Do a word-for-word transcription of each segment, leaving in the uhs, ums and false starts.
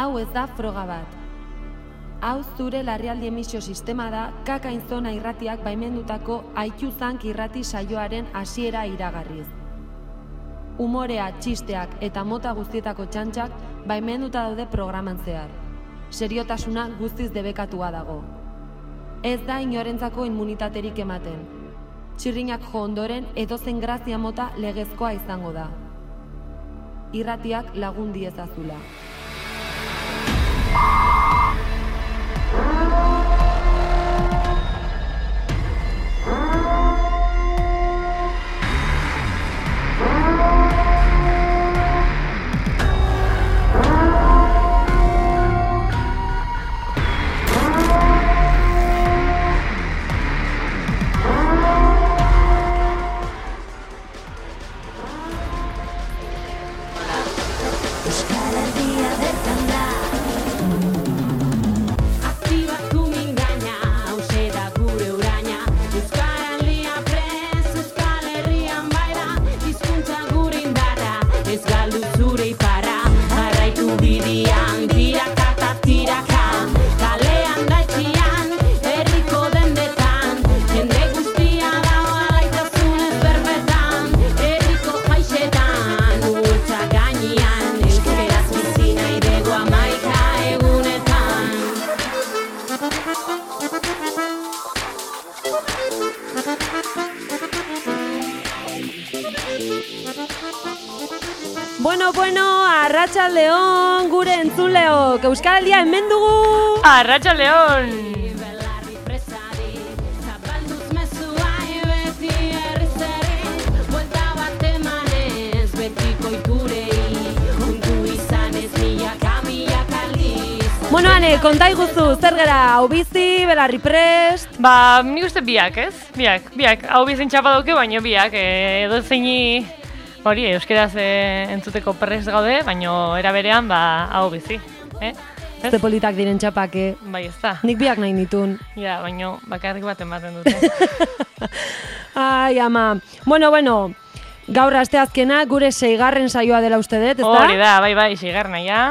hau ez da froga bat. Hau zure larrialdi emisio sistema da Kakainzona irratiak baimendutako Aikuzank irrati saioaren hasiera iragarriz. Umorea, txisteak eta mota guztietako txantxak baimenduta daude programan zehar. Seriotasuna guztiz debekatua dago. Ez da inorentzako immunitaterik ematen. Txirrinak jo ondoren edozen grazia mota legezkoa izango da. Irratiak lagun diezazula. Bueno, bueno, arratsaldeon gure entzuleok, Euskaldia hemen dugu! Arratsaldeon! Bueno, ane, konta iguzu, zer gara, hau bizi, belarri prest? Ba, nik uste biak, ez? Biak, biak, hau bizin txapa dauke, baino biak, edo zeini... Hori, euskeraz e, entzuteko prest gaude, baino era berean, ba, hau bizi, eh? Ze politak diren txapake. Bai, ez da. Nik biak nahi nitun. Ja, baino, bakarrik bat ematen dute. Ai, ama. Bueno, bueno, gaur asteazkena gure seigarren saioa dela uste dut, ez da? Hori da, bai, bai, seigarrena, ja.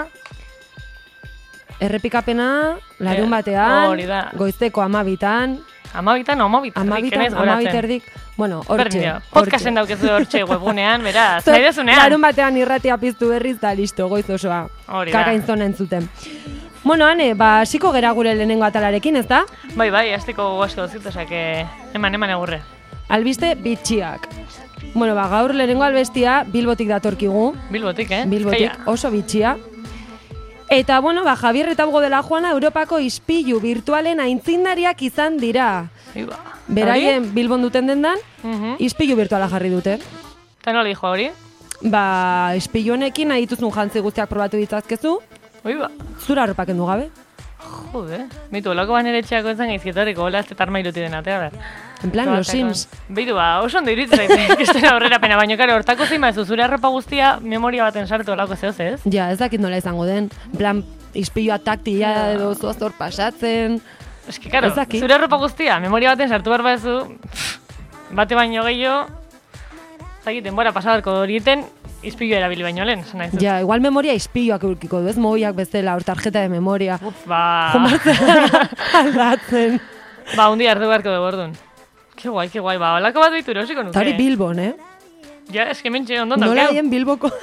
Errepikapena, larun batean, hori da. Goizteko amabitan. Amabitan o amabiterdik, amabitan, amabiterdik, bueno, hortxe. Podcasten daukezu hortxe webgunean, beraz, nahi dezunean. Larun batean irratia piztu berriz da, listo, goiz osoa. Kakainzona entzuten. Bueno, ane, ba, hasiko gera gure lehenengo atalarekin, ez da? Bai, bai, hasteko asko duzit, osake, eman, eman egurre. Albiste bitxiak. Bueno, ba, gaur lehenengo albestia Bilbotik datorkigu. Bilbotik, eh? Bilbotik, oso bitxia. Eta, bueno, ba, Javier eta Hugo de la Juana Europako ispilu virtualen aintzindariak izan dira. Iba. Beraien Bilbon duten dendan, uh -huh. ispilu virtuala jarri dute. Eta nola dijo hori? Ba, ispilu honekin nahi dituzun jantzi guztiak probatu ditzazkezu. Iba. Zura arropak endu gabe. Jode, mitu, loko ban ere txeako zen gaizkietoriko, hola azte tarma iruti denatea, ber. En plan, los Sims. Beitu, ba, oso ondo iruditzen zaite, kistena aurrera pena, baina karo, hortako zein baezu, zure arropa guztia memoria baten sartu olako zehoz, ez? Ja, ez dakit nola izango den, en plan, ispilua taktia ja. Edo zuaztor pasatzen. Ez que, karo, zure arropa guztia, memoria baten sartu behar baezu, bate baino gehiago, zagit, denbora pasadarko horieten, ispilua erabili baino lehen, zena ez? Ja, igual memoria ispiluak eurkiko du, ez mobiak bezala, hor tarjeta de memoria. Uf, ba... aldatzen. Ba, hundi ardu beharko dugu orduan. Ke guai, ke guai, ba, holako bat behitu erosiko nuke. Tari Bilbon, eh? Ja, eske mentxe ondon daukeu. Nola hien Bilbokoak.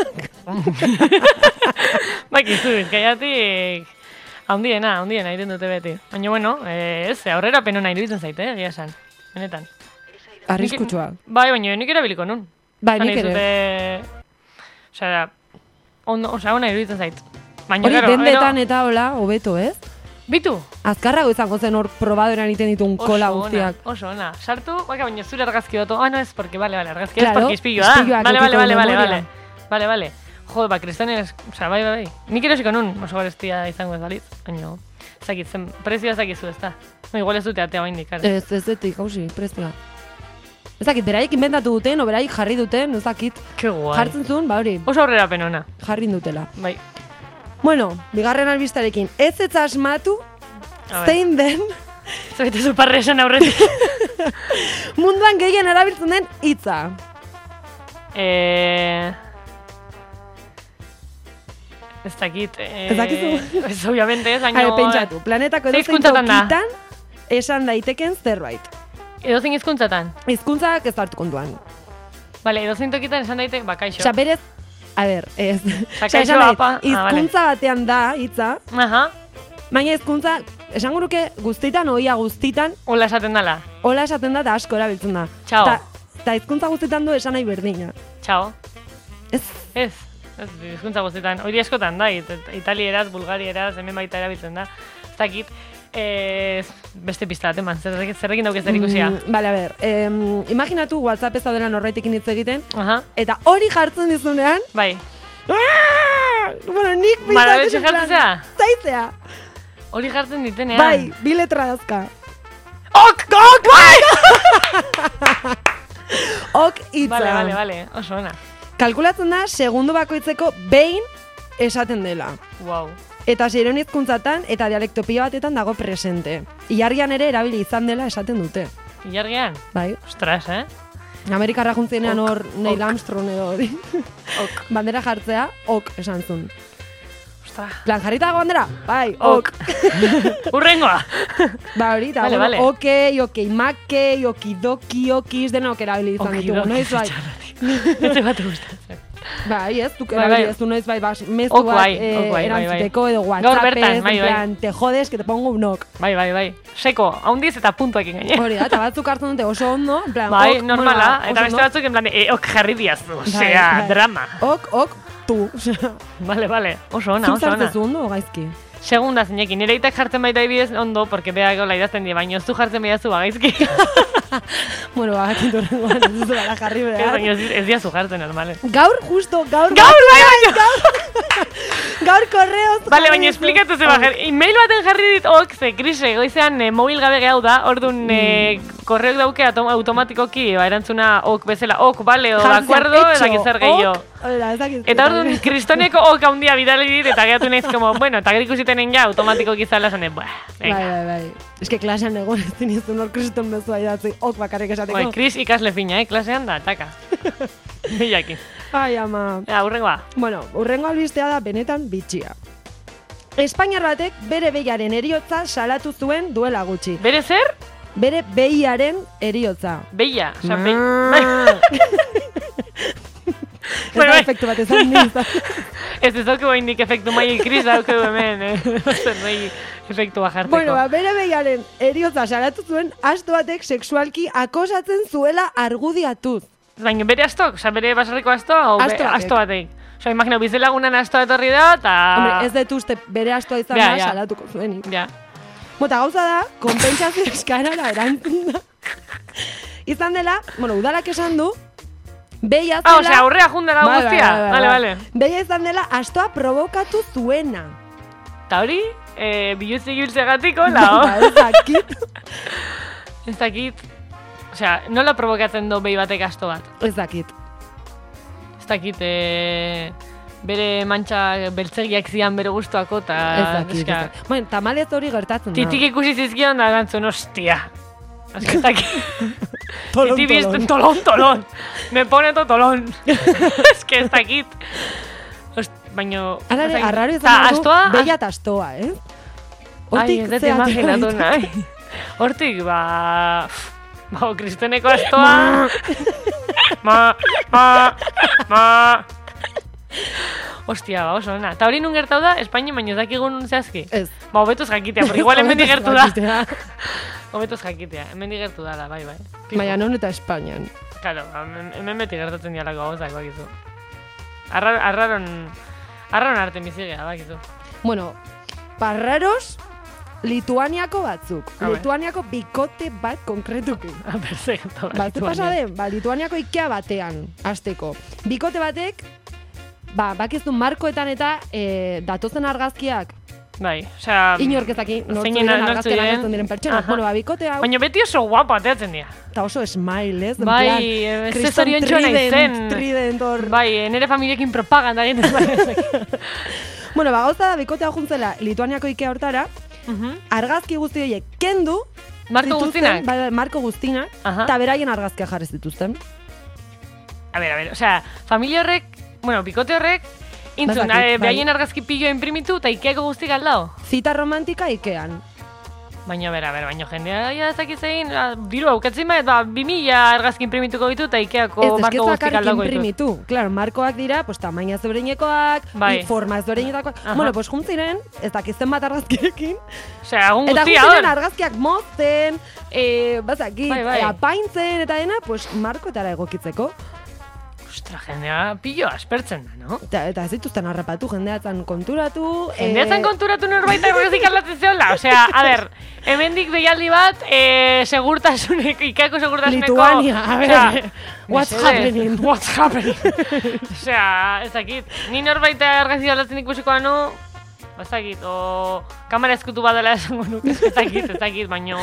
Bakizu, gaiatik... Haundiena, haundiena, iten dute beti. Baina, bueno, eh, ez, aurrera penona iruditzen zaite, eh, gia esan. Benetan. Arriskutsua. Bai, baina nik erabiliko nun. Bai, nik ere. Osea, ondo, osea, ona iruditzen zait. Hori dendetan eta hola, hobeto, ez? Bitu? Azkarrago izango zen hor probadoran iten ditun kola guztiak. Oso ona, sartu, baka baina zure argazki doto. Ah, no, es porque, vale, vale, argazki es porque ispilloa da. Vale, vale, vale, vale, vale. Vale, vale. Jode, ba, kristones, osea, bai, bai, bai. Nik erosiko nun, oso garestia izango ez baliz. Baina, zakit, zen, prezioa zakizu, ez da. No, igual ez dute atea bain dikar. Ez, ez dut ikausi, prezioa. Ez dakit, beraik inventatu duten, o beraik jarri duten, ez dakit. Ke guai. Jartzen zuen, ba hori. Oso aurrera penona. Jarri dutela. Bai. Bueno, bigarren albistarekin, ez ez asmatu, zein den... Zaite zu parre esan aurretik. Munduan gehien erabiltzen den hitza. Eh... Ez dakit. Ez dakizu? Ez, obviamente, ez, baina... Hale, pentsatu, planetako edozein tokitan esan daiteken zerbait. Edozein hizkuntzatan? Hizkuntzak ez hartu kontuan. Vale, edozein tokitan esan daiteke, ba, kaixo. Osa, berez, a ber, ez. Kaixo, apa. Hizkuntza batean da, hitza. Aha. Baina hizkuntza, esango nuke guztitan, oia guztitan. Ola esaten dala. Ola esaten da, eta asko erabiltzen da. Txao. Eta hizkuntza guztitan du esan nahi berdina. Txao. Ez. Ez. Ez, hizkuntza guztitan. Hori askotan da, it, italieraz, bulgarieraz, hemen baita erabiltzen da. Ez dakit, eh, beste pista bat, eman, zerrekin dauk ez zer ikusia. Mm, bale, a ber, eh, imaginatu WhatsApp ez daudela norbaitekin hitz egiten, Aha. eta hori jartzen dizunean, bai. Aaaa! Bueno, nik Maraletxe jartzea? Zaizea. Hori jartzen ditenean. Bai, bi letra dazka. Ok! Ok! Bai! Ok hitza. Vale, vale, vale, oso ona. Kalkulatzen da, segundu bakoitzeko behin esaten dela. Wow. Eta seiehun hizkuntzatan eta dialektopia batetan dago presente. Ilargian ere erabili izan dela esaten dute. Ilargian? Bai. Ostras, eh? Amerikarra juntzienean hor Neil Armstrong edo hori. Ok. Bandera jartzea, ok esan zun. Ostras. Plan, jarrita dago bandera? Bai, ok. Urrengoa. Ba, hori, eta vale, vale. okei, okei, makei, okidoki, okiz, denok erabili izan ditugu. Noiz bai. Ez bat gustatzen. Bai, ez, duk Bai, erabili bai. ez du noiz bai, bas, mezu Ok, bat bai, eh, ok, bai, bai, erantzuteko bai. edo Gaur WhatsApp bertan, ez, bai, en bai. plan, te jodes, que te pongo un nok. Bai, bai, bai. Seko, haundiz eta puntuekin gaine. Hori da, eta batzuk hartzen dute oso ondo, en plan, Bai, ok, normala. bueno, Eta oso beste ondo. batzuk en plan, e, ok jarri diazu. Bai, Osea, bai. drama. Ok, ok, tu. Vale, vale. Oso ona, Zuk oso ona. zartzezu ondo, o gaizki? Segunda zeinekin, nire aitak jartzen baita ibidez ondo, porque beak gola idazten die, baina zu jartzen baiazu bagaizki. Bueno, bagatik horrengoan, ez duzu bara jarri Ez, behar. baina ez, ez diazu jartzen, normalen. Gaur, justo, gaur. Gaur, bai, baina! Gaur, gaur korreoz. Bale, baina esplikatu ze bajar. E-mail baten jarri dit, ok, ze, Krise, goizean eh, mobil gabe gehau da, orduan eh, korreok dauke autom automatikoki, ba, erantzuna ok bezala, ok, bale, o, de acuerdo, eta gizar gehiago. Eta orduan, kristoneko ok handia bidali dit, eta gehatu nahiz, como, bueno, eta gero ikusitenen ja, automatikoki zala zane, buah, Bai, venga. bai, bai. Ez que klasean egon ez dinizun hor kriston bezua idatzi, ok bakarrik esateko. Bai, Kris ikasle fina, eh, klasean da, taka. Bilaki. Ai, ama. Ja, urrengoa. Bueno, urrengo albistea da benetan bitxia. Espainiar batek bere behiaren eriotza salatu zuen duela gutxi. Bere zer? Bere behiaren eriotza. Beia. Osa, be... Ez Bueno, da bai. efektu bat ezan nintzen. Ez ez dauke indik efektu mai Kris dauke hemen, eh? Zer nahi efektua jarteko. Bueno, ba, bere behiaren eriotza salatu zuen asto batek sexualki akosatzen zuela argudiatuz. Baina bere astok, oza, bere basarriko astoa, o Asto be, batek. asto batek. Osa, imagina, bizelagunan astoa etorri da, eta... Hombre, ez dut uste bere astoa izan Ja, da ja. salatuko zuenik. Ja. Mota gauza da, konpentsazio eskarara erantzun da. Izan dela, bueno, udalak esan du, beia zela... Ah, osea, aurrea jundela Bai, bai, guztia. bai, bai, Vale, bai. vale. Beia izan dela astoa provokatu zuena. Eta hori, eh, bilutze giltzegatiko, lao. Ba, ez dakit. Ez dakit. Osea, nola provokatzen do behi batek asto bat? Ez dakit. Ez dakit, eh, bere mantxa beltzegiak zian bere gustuako, eta... Ez dakit. ez dakit. Bueno, tamalez hori gertatzen da. Titik ikusi zizkion da gantzun, ostia. Ez dakit. Tolon, Titi bizten, tolon. tolon, tolon. Me pone to tolon. Ez que ez dakit. Ost, baino... Arare, ez dakit. arraro Ta, izan dugu, astoa, beia eta astoa, eh? Ai, ez dut ze atera imaginatu ditu. nahi. Hortik, ba... Ba, kristoneko astoa... Ma, ma, ma... Ostia, ba, oso ona. Ta hori nun gertau da, Espainia baino ez dakigun nun zehazki? Ez. Ba, hobetuz jakitea, porque igual hemen Hobetuz gertu da. jakitea. Hobetuz jakitea, hemen gertu da, bai, bai. Baina non eta Espainian. Claro, hemen hemen beti gertatzen dialako gauzak, bakizu. Arrar, arraron... Arraron arte bizigea, bakizu. Bueno, parraros, Lituaniako batzuk. A ver. Lituaniako bikote bat konkretuki. A perfecto. Ba, ze pasa den? Ba, Lituaniako Ikea batean, hasteko. Bikote batek, ba, bakizu markoetan eta e, datozen argazkiak, Bai, osea... inork ezaki, nortzu zeinen- diren nortzu argazkian diren. agertzen diren pertsona. Aha. Bueno, ba, bikote hau, Baina beti oso guapo ateatzen dira. eta oso smile, ez? En Bai, plan, eh, ez kriston zoriontxoa trident, naizen. Trident hor. Bai, eh, nire familiekin propaganda egiten bai. Bueno, ba, gauza da, bikote hau juntzela Lituaniako Ikea hortara, Mhm. argazki guzti horiek kendu, Marko zituzten, guztinak? bai, marko guztinak, Aha. eta beraien argazkia jarri zituzten. A ver, a ver, osea, familia horrek, bueno, bikote horrek, Intzun, behaien argazki pilloa imprimitu eta Ikeako guztik aldao? Zita romantika Ikean. Baina, bera, bera, baina jendea ja ezakit zein, diru aukatzen bat, ba, bi mila argazki imprimituko ditu eta Ikeako marko guztik aldako ditu. Imprimitu. Claro, markoak dira, pues, tamaina zebreinekoak, bai. Forma ezberdinetakoak. Bueno, pues, juntziren, ez dakizten bat argazkiekin. Osea, agun guztia hor. Eta juntziren argazkiak mozten, eh, bazakit, bai, bai. apaintzen eta dena, pues, markoetara egokitzeko. Ostra, jendea pillo aspertzen da, no? Eta, eta ez dituzten harrapatu, jendeatzen konturatu. Jendeatzen eh... konturatu norbait argazki aldatzen zehola. Osea, a ber, hemendik deialdi bat, eh, segurtasunek, Ikeako segurtasuneko... Lituania, a ber, osea, what's happening? What's happening? Osea, ez dakit, ni norbait argazki aldatzen ikusikoa no, ez dakit, o kamera eskutu badala esango nuke, ez dakit, ez dakit, baino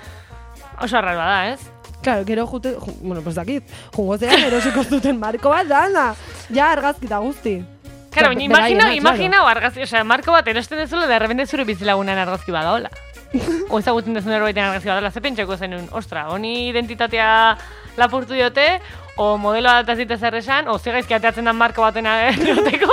oso arraroa da, ez? Claro, gero jute, ju, bueno, pues dakit, jungozean erosiko zuten marko bat, da, anda, ja argazki da guzti. Claro, baina imagina, imagina, argazki, osea, marko bat erosten dezulo, de repente zure bizilagunan argazki bada, hola. O ezagutzen dezun erbaiten argazki bada, ze pentsako zenun, ostra, honi identitatea lapurtu diote, o modeloa dataz ditez erresan, o zegaizki ateatzen da marko batena eroteko.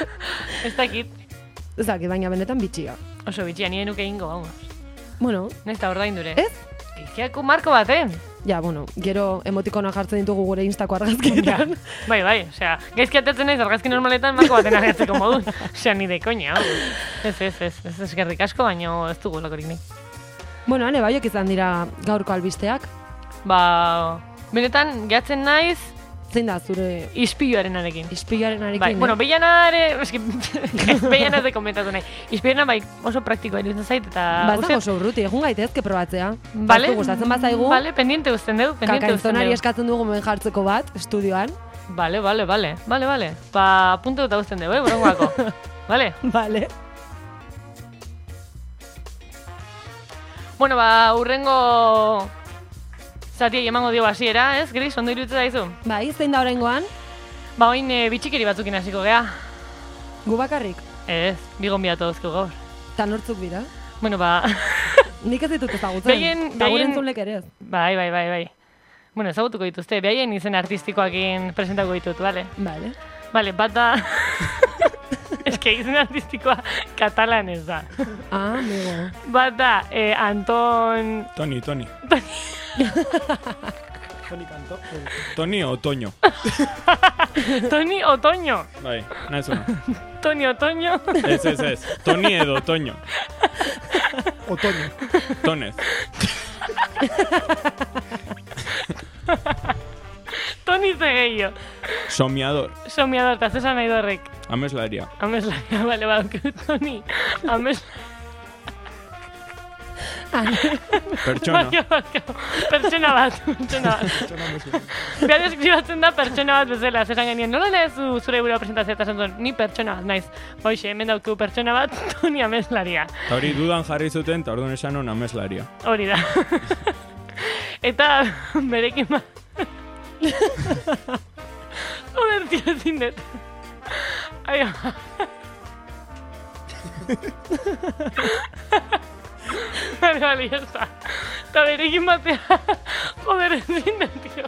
Ez dakit. Ez dakit, baina benetan bitxia. Oso bitxia, nire nuke ingo, vamos. Bueno. Nesta ordaindure. Ez? Ikeako marko baten. Ja, bueno, gero emotikona jartzen ditugu gure instako argazkietan. Bai, bai, osea, gaizki ateatzen naiz argazki normaletan marko baten argatzeko modun. Osea, ni de koña, hau. Ez, ez, ez, ez eskerrik asko, baina ez dugu lakorik ni. Bueno, hane, baiok izan dira gaurko albisteak. Ba, benetan, gehatzen naiz, zein da, zure... Ispiluaren arekin. Ispiluaren arekin, bai, eh? Bueno, behiana ere... Eski, behiana ez de komentatu nahi. Ispiluaren bai oso praktikoa iruditzen zait, eta... Ba, ez dago oso urruti, egun gaitezke probatzea. Vale. Gustatzen bazaigu. Vale, pendiente uzten dugu, pendiente uzten dugu. Kakainzonari eskatzen dugu moen jartzeko bat, estudioan. Vale, vale, vale, vale, vale. Ba, puntu eta uzten dugu, eh, burongako. Vale? Vale. Bueno, ba, urrengo... Zatiei emango dio hasiera, ez, Gris, ondo iruditzen daizu? Bai, zein da horrengoan? Ba, oin e, bitxikeri batzukin hasiko gea. Gu bakarrik? Ez, bi gonbiatu dauzko gaur. Eta nortzuk dira? Bueno, ba... Nik ez ditut ezagutzen. Behaien... Eta gure entzunlek ere ez. Bai, bai, bai, bai. Bueno, ezagutuko dituzte, behaien izen artistikoakin presentako ditut, bale? Bale. Bale, bat da... Ez que izen artistikoa katalan ez da. Ah, amigo. Bat da, eh, Anton... Toni, Toni. Toni Canto. Toni Otoño. Toni Otoño. Bai, nahi zuna. Toni Otoño. Ez, ez, ez. Toni edo Otoño. Otoño. Tonez. Toni Zegeio. Somiador. Somiador, eta zesan nahi dorrek. Ameslaria. Ameslaria, bale, bale, Toni. Ameslaria. Pertsona. Pertsona bat, pertsona bat. Behar deskribatzen da pertsona bat bezala, zesan genien, nola nahi zu zure burua presentazioa eta zentzuen, ni pertsona bat naiz. Hoxe, hemen dauku pertsona bat, Toni Ameslaria. Eta hori dudan jarri zuten, eta orduan esan hon Ameslaria. Hori da. Eta berekin bat. Joder, tio, zindet. Aio. Vale, vale, ya está. Eta berekin batea. Joder, ezin da, tío.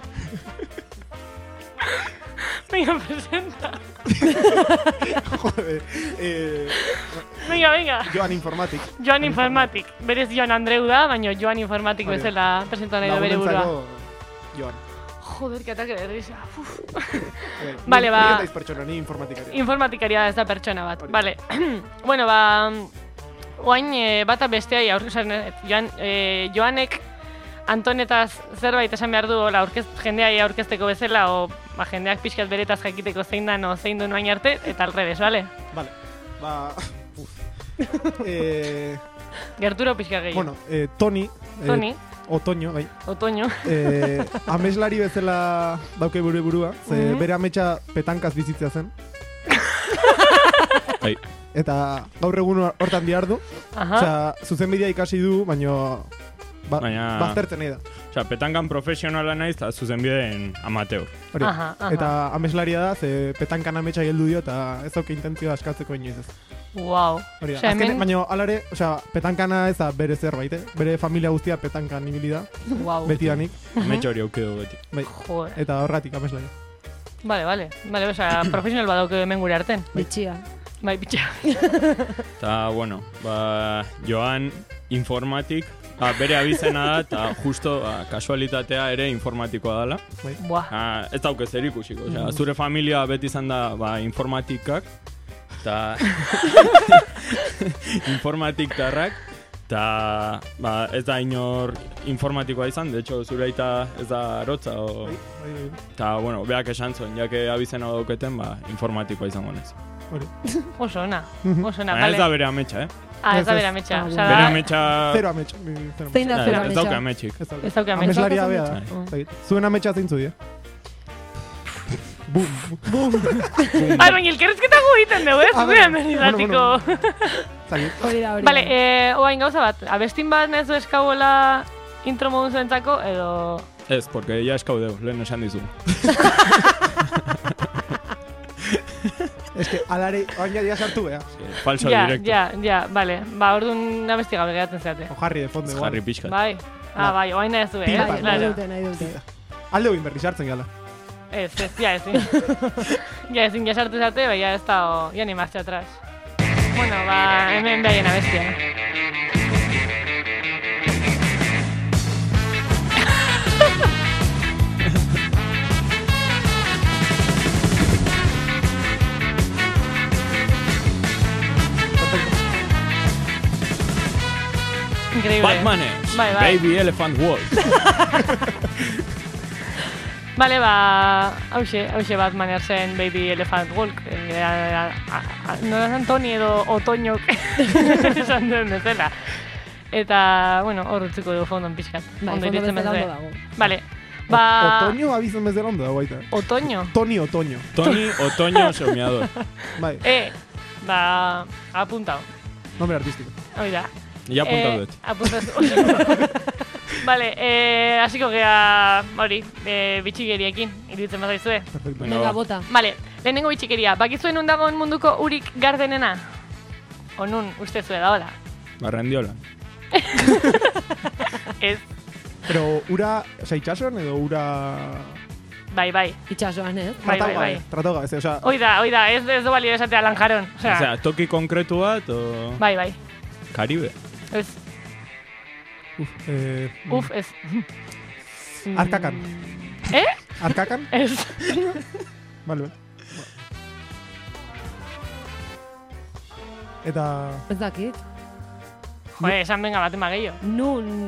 Venga, presenta. Joder. Eh, venga, venga. Joan Informatik. Joan Informatik. Berez Joan Andreu da, baina Joan Informatik bezala presenta nahi da bere burua. Joan. Joder, que ataque de risa. Vale, ba... Ni eta pertsona, ni informatikaria. Informatikaria ez da pertsona bat. Vale. Bueno, ba... Oain e, bata besteai aurkezan, Joan, e, Joanek Antonetaz zerbait esan behar du la aurkez, jendeai aurkezteko bezala, o ba, jendeak pixkat beretaz jakiteko zein dan o zein duen oain arte, eta alrebes, bale? Bale, ba... eh... Gerturo pixka gehiago. Bueno, eh, Toni... Toni. Eh, Otoño, bai. Otoño. Eh, ameslari bezala dauke buru burua, ze mm-hmm. bere ametsa petankaz bizitzea zen. Bai. Eta gaur egun hortan diardu. Osea, zuzenbidea ikasi du, baina ba, baina baztertzen nahi da. Osea, petankan profesionala naiz eta zuzenbideen amateur. Hori. Aha, aha. Eta ameslaria da, ze petankan ametsa geldu dio eta ez dauke intentzioa askatzeko inoiz ez. Wow. Hori da. Azken, hemen... baina alare, osea, petankana ez da bere zerbait, eh? Bere familia guztia petankan ibili da. Wow. Beti danik. Ametsa hori aukedo beti. Bai. Joder. Eta horratik ameslaria. Bale, bale. Bale, oza, profesional badauke hemen gure arten. Bitxia. Bai, bitxia. Eta, bueno, ba, Joan informatik, ba, bere abizena da, eta justo, ba, kasualitatea ere informatikoa dela. Buah. Ah, ez dauke zer ikusiko, osea, zure familia beti izan da, ba, informatikak, eta informatiktarrak, eta ba, ez da inor informatikoa izan, de hecho, zure aita ez da arotza, o... Eta, bueno, beak esan zuen, jake abizena dauketen, ba, informatikoa izango nez. Oso ona, oso ona, bale. Ez da bere ametsa, eh? Ah, ez da bere ametsa. Bere ametsa... Zero ametsa. Zein da zero ametsa? Ez dauka ametxik. Ez dauka ametsa. Ameslaria bea da. Zuen ametsa zein zuen, Bum, bum. Ai, baina elkerrezketa gu egiten dugu, ez? Zuen amenizatiko. Hori da, hori da. Bale, oain gauza bat, abestin bat nezu eskauela intro modu zuentzako, edo... Ez, porque ya eskau deu, lehen esan dizu. Ez que, alare, oain jadia sartu, ea. Falso ja, directo. Ja, ja, bale. Ba, orduan abesti gabe gehatzen zeate. O jarri de fondo, igual. Jarri pixkat. Bai. Ah, bai, oain ez du, eh? Bai, nahi dute, nahi dute. Alde egin berri sartzen gala. Ez, ez, ja ezin. Ja ezin, ja sartu zate, bai, ja ez da, ja ni marcha atrás. Bueno, ba, hemen behaien abestia. Increíble. Batmanes, bai, bai. Baby Elephant Wolf. Bale, ba, hauxe, hauxe Batmaner zen Baby Elephant Wolf. E, a, a, a, no esan Toni edo Otoñok esan duen bezala. Eta, bueno, hor utziko du fondon pixkat. Bai, fondo bezala ondo dago. Bale, ba... Otoño abizen bezala ondo dago baita. Otoño? Toni Otoño. Toni Otoño soñador. Bai. Eh, ba, apuntao. Nombre artístico. Hoi da. Ya apuntatu dut. Eh, apuntatu. Vale, eh, hasiko gea, hori, eh, bitxigeriekin, iruditzen bazaizue. Perfecto. Venga, bota. Vale, lehenengo bitxikeria, bakizuen nun dagoen munduko urik gardenena? O nun, uste zue da, hola? Barrendiola. Ez. Pero ura, oza, itxasoan edo ura... Bai, bai. Itxasoan, ez? Bai, bai, bai. Tratau gabe, oza... Hoi da, hoi da, ez, ez do balio esatea Lanjaron. O sea, o sea, toki konkretu bat, o... Bai, bai. Caribe. Ez. Uf, eh... Uf, ez. Arkakan. Eh? Arkakan? Ez. Vale, vale. Eta... Ez dakit. Jo, esan benga baten bageio. Nun...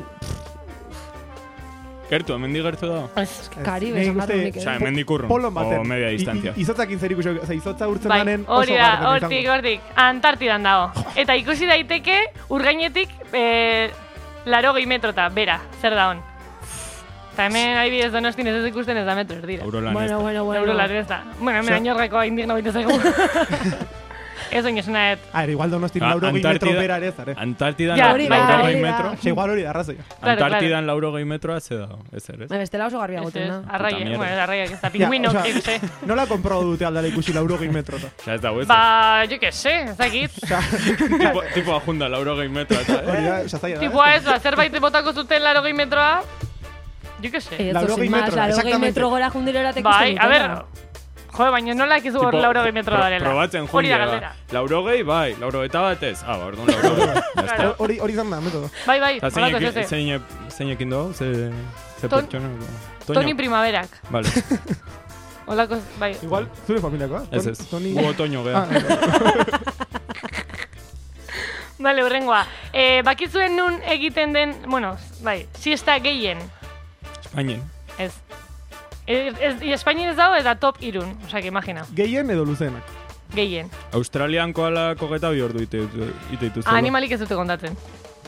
Gertu, hemen di gertu da? Ez. Karibe, esan barru nik. Osa, hemen dikurrun, o media distancia. Izotzakin zer ikusi, oza, izotza urtzen bai, danen oso hori da, garden hortik, hortik, Antartidan dago. Eta ikusi daiteke, urgainetik, e, laro gehi metrota, bera, zer da hon. Eta hemen, adibidez Donostin ez ez ikusten ez da metro, ez dira. Eurolan bueno, ez da. bueno, bueno. Eurolan ez da. Bueno, hemen ainorreko indigna baita zaigu. Ez oin esuna et. Ah, era igual Donostin lauro gehi metro bera ere ez, are. Antartidan Ja, hori da, lauro hori gehi da. metro. Se igual hori da, arrazoia. Claro, Antartidan lauro gehi metroa ze da, ez ere, ez? Bestela oso garbi agoten da. Arraia, Puta bueno, mierda. arraia, ez da pingüino, Ja, que sé. Nola konprobo dute aldala ikusi lauro gehi metrota? Osa, ez da, ez? Ba, jo que sé, ez dakit. Tipo, tipo ajunda, lauro gehi metroa, eta, Hori eh? da, sazaia da. Tipua ez, ba, zerbait botako zuten laro gehi metroa, jo que sé. Ez, Laurogei osin mas, metro, laurogei exactamente. metro gora jundilera te Bai, ikusten a ver, dutela. joder, baina nola ekizu hor Tipo, lauro gehi metro pro- darela. Probatzen Hori da jundia, galdera. lauro gehi, bai, lauro eta bat ez. Ah, ba, orduan lauro gehi. Claro. Hori hori izan da, metodo. Bai, bai, Eta holako zeinek- zeze. zeinek- zeinekin dugu, ze, ze Ton- pertsona? Toni Primaverak. Vale, Holako, bai. Igual, zure familiakoa. ez ez. Toni... Gu otoño gea. Ah, Bale, urrengoa. Eh, bakizuen nun egiten den, bueno, bai, siesta gehien. Espainien. Ez. Ez, ez, Espainien ez dago eta top irun, osea, que imagina. gehien edo luzenak. Gehien. Australian koala koketa bi ordu ite ite dituzte. Animalik ez dute kontatzen.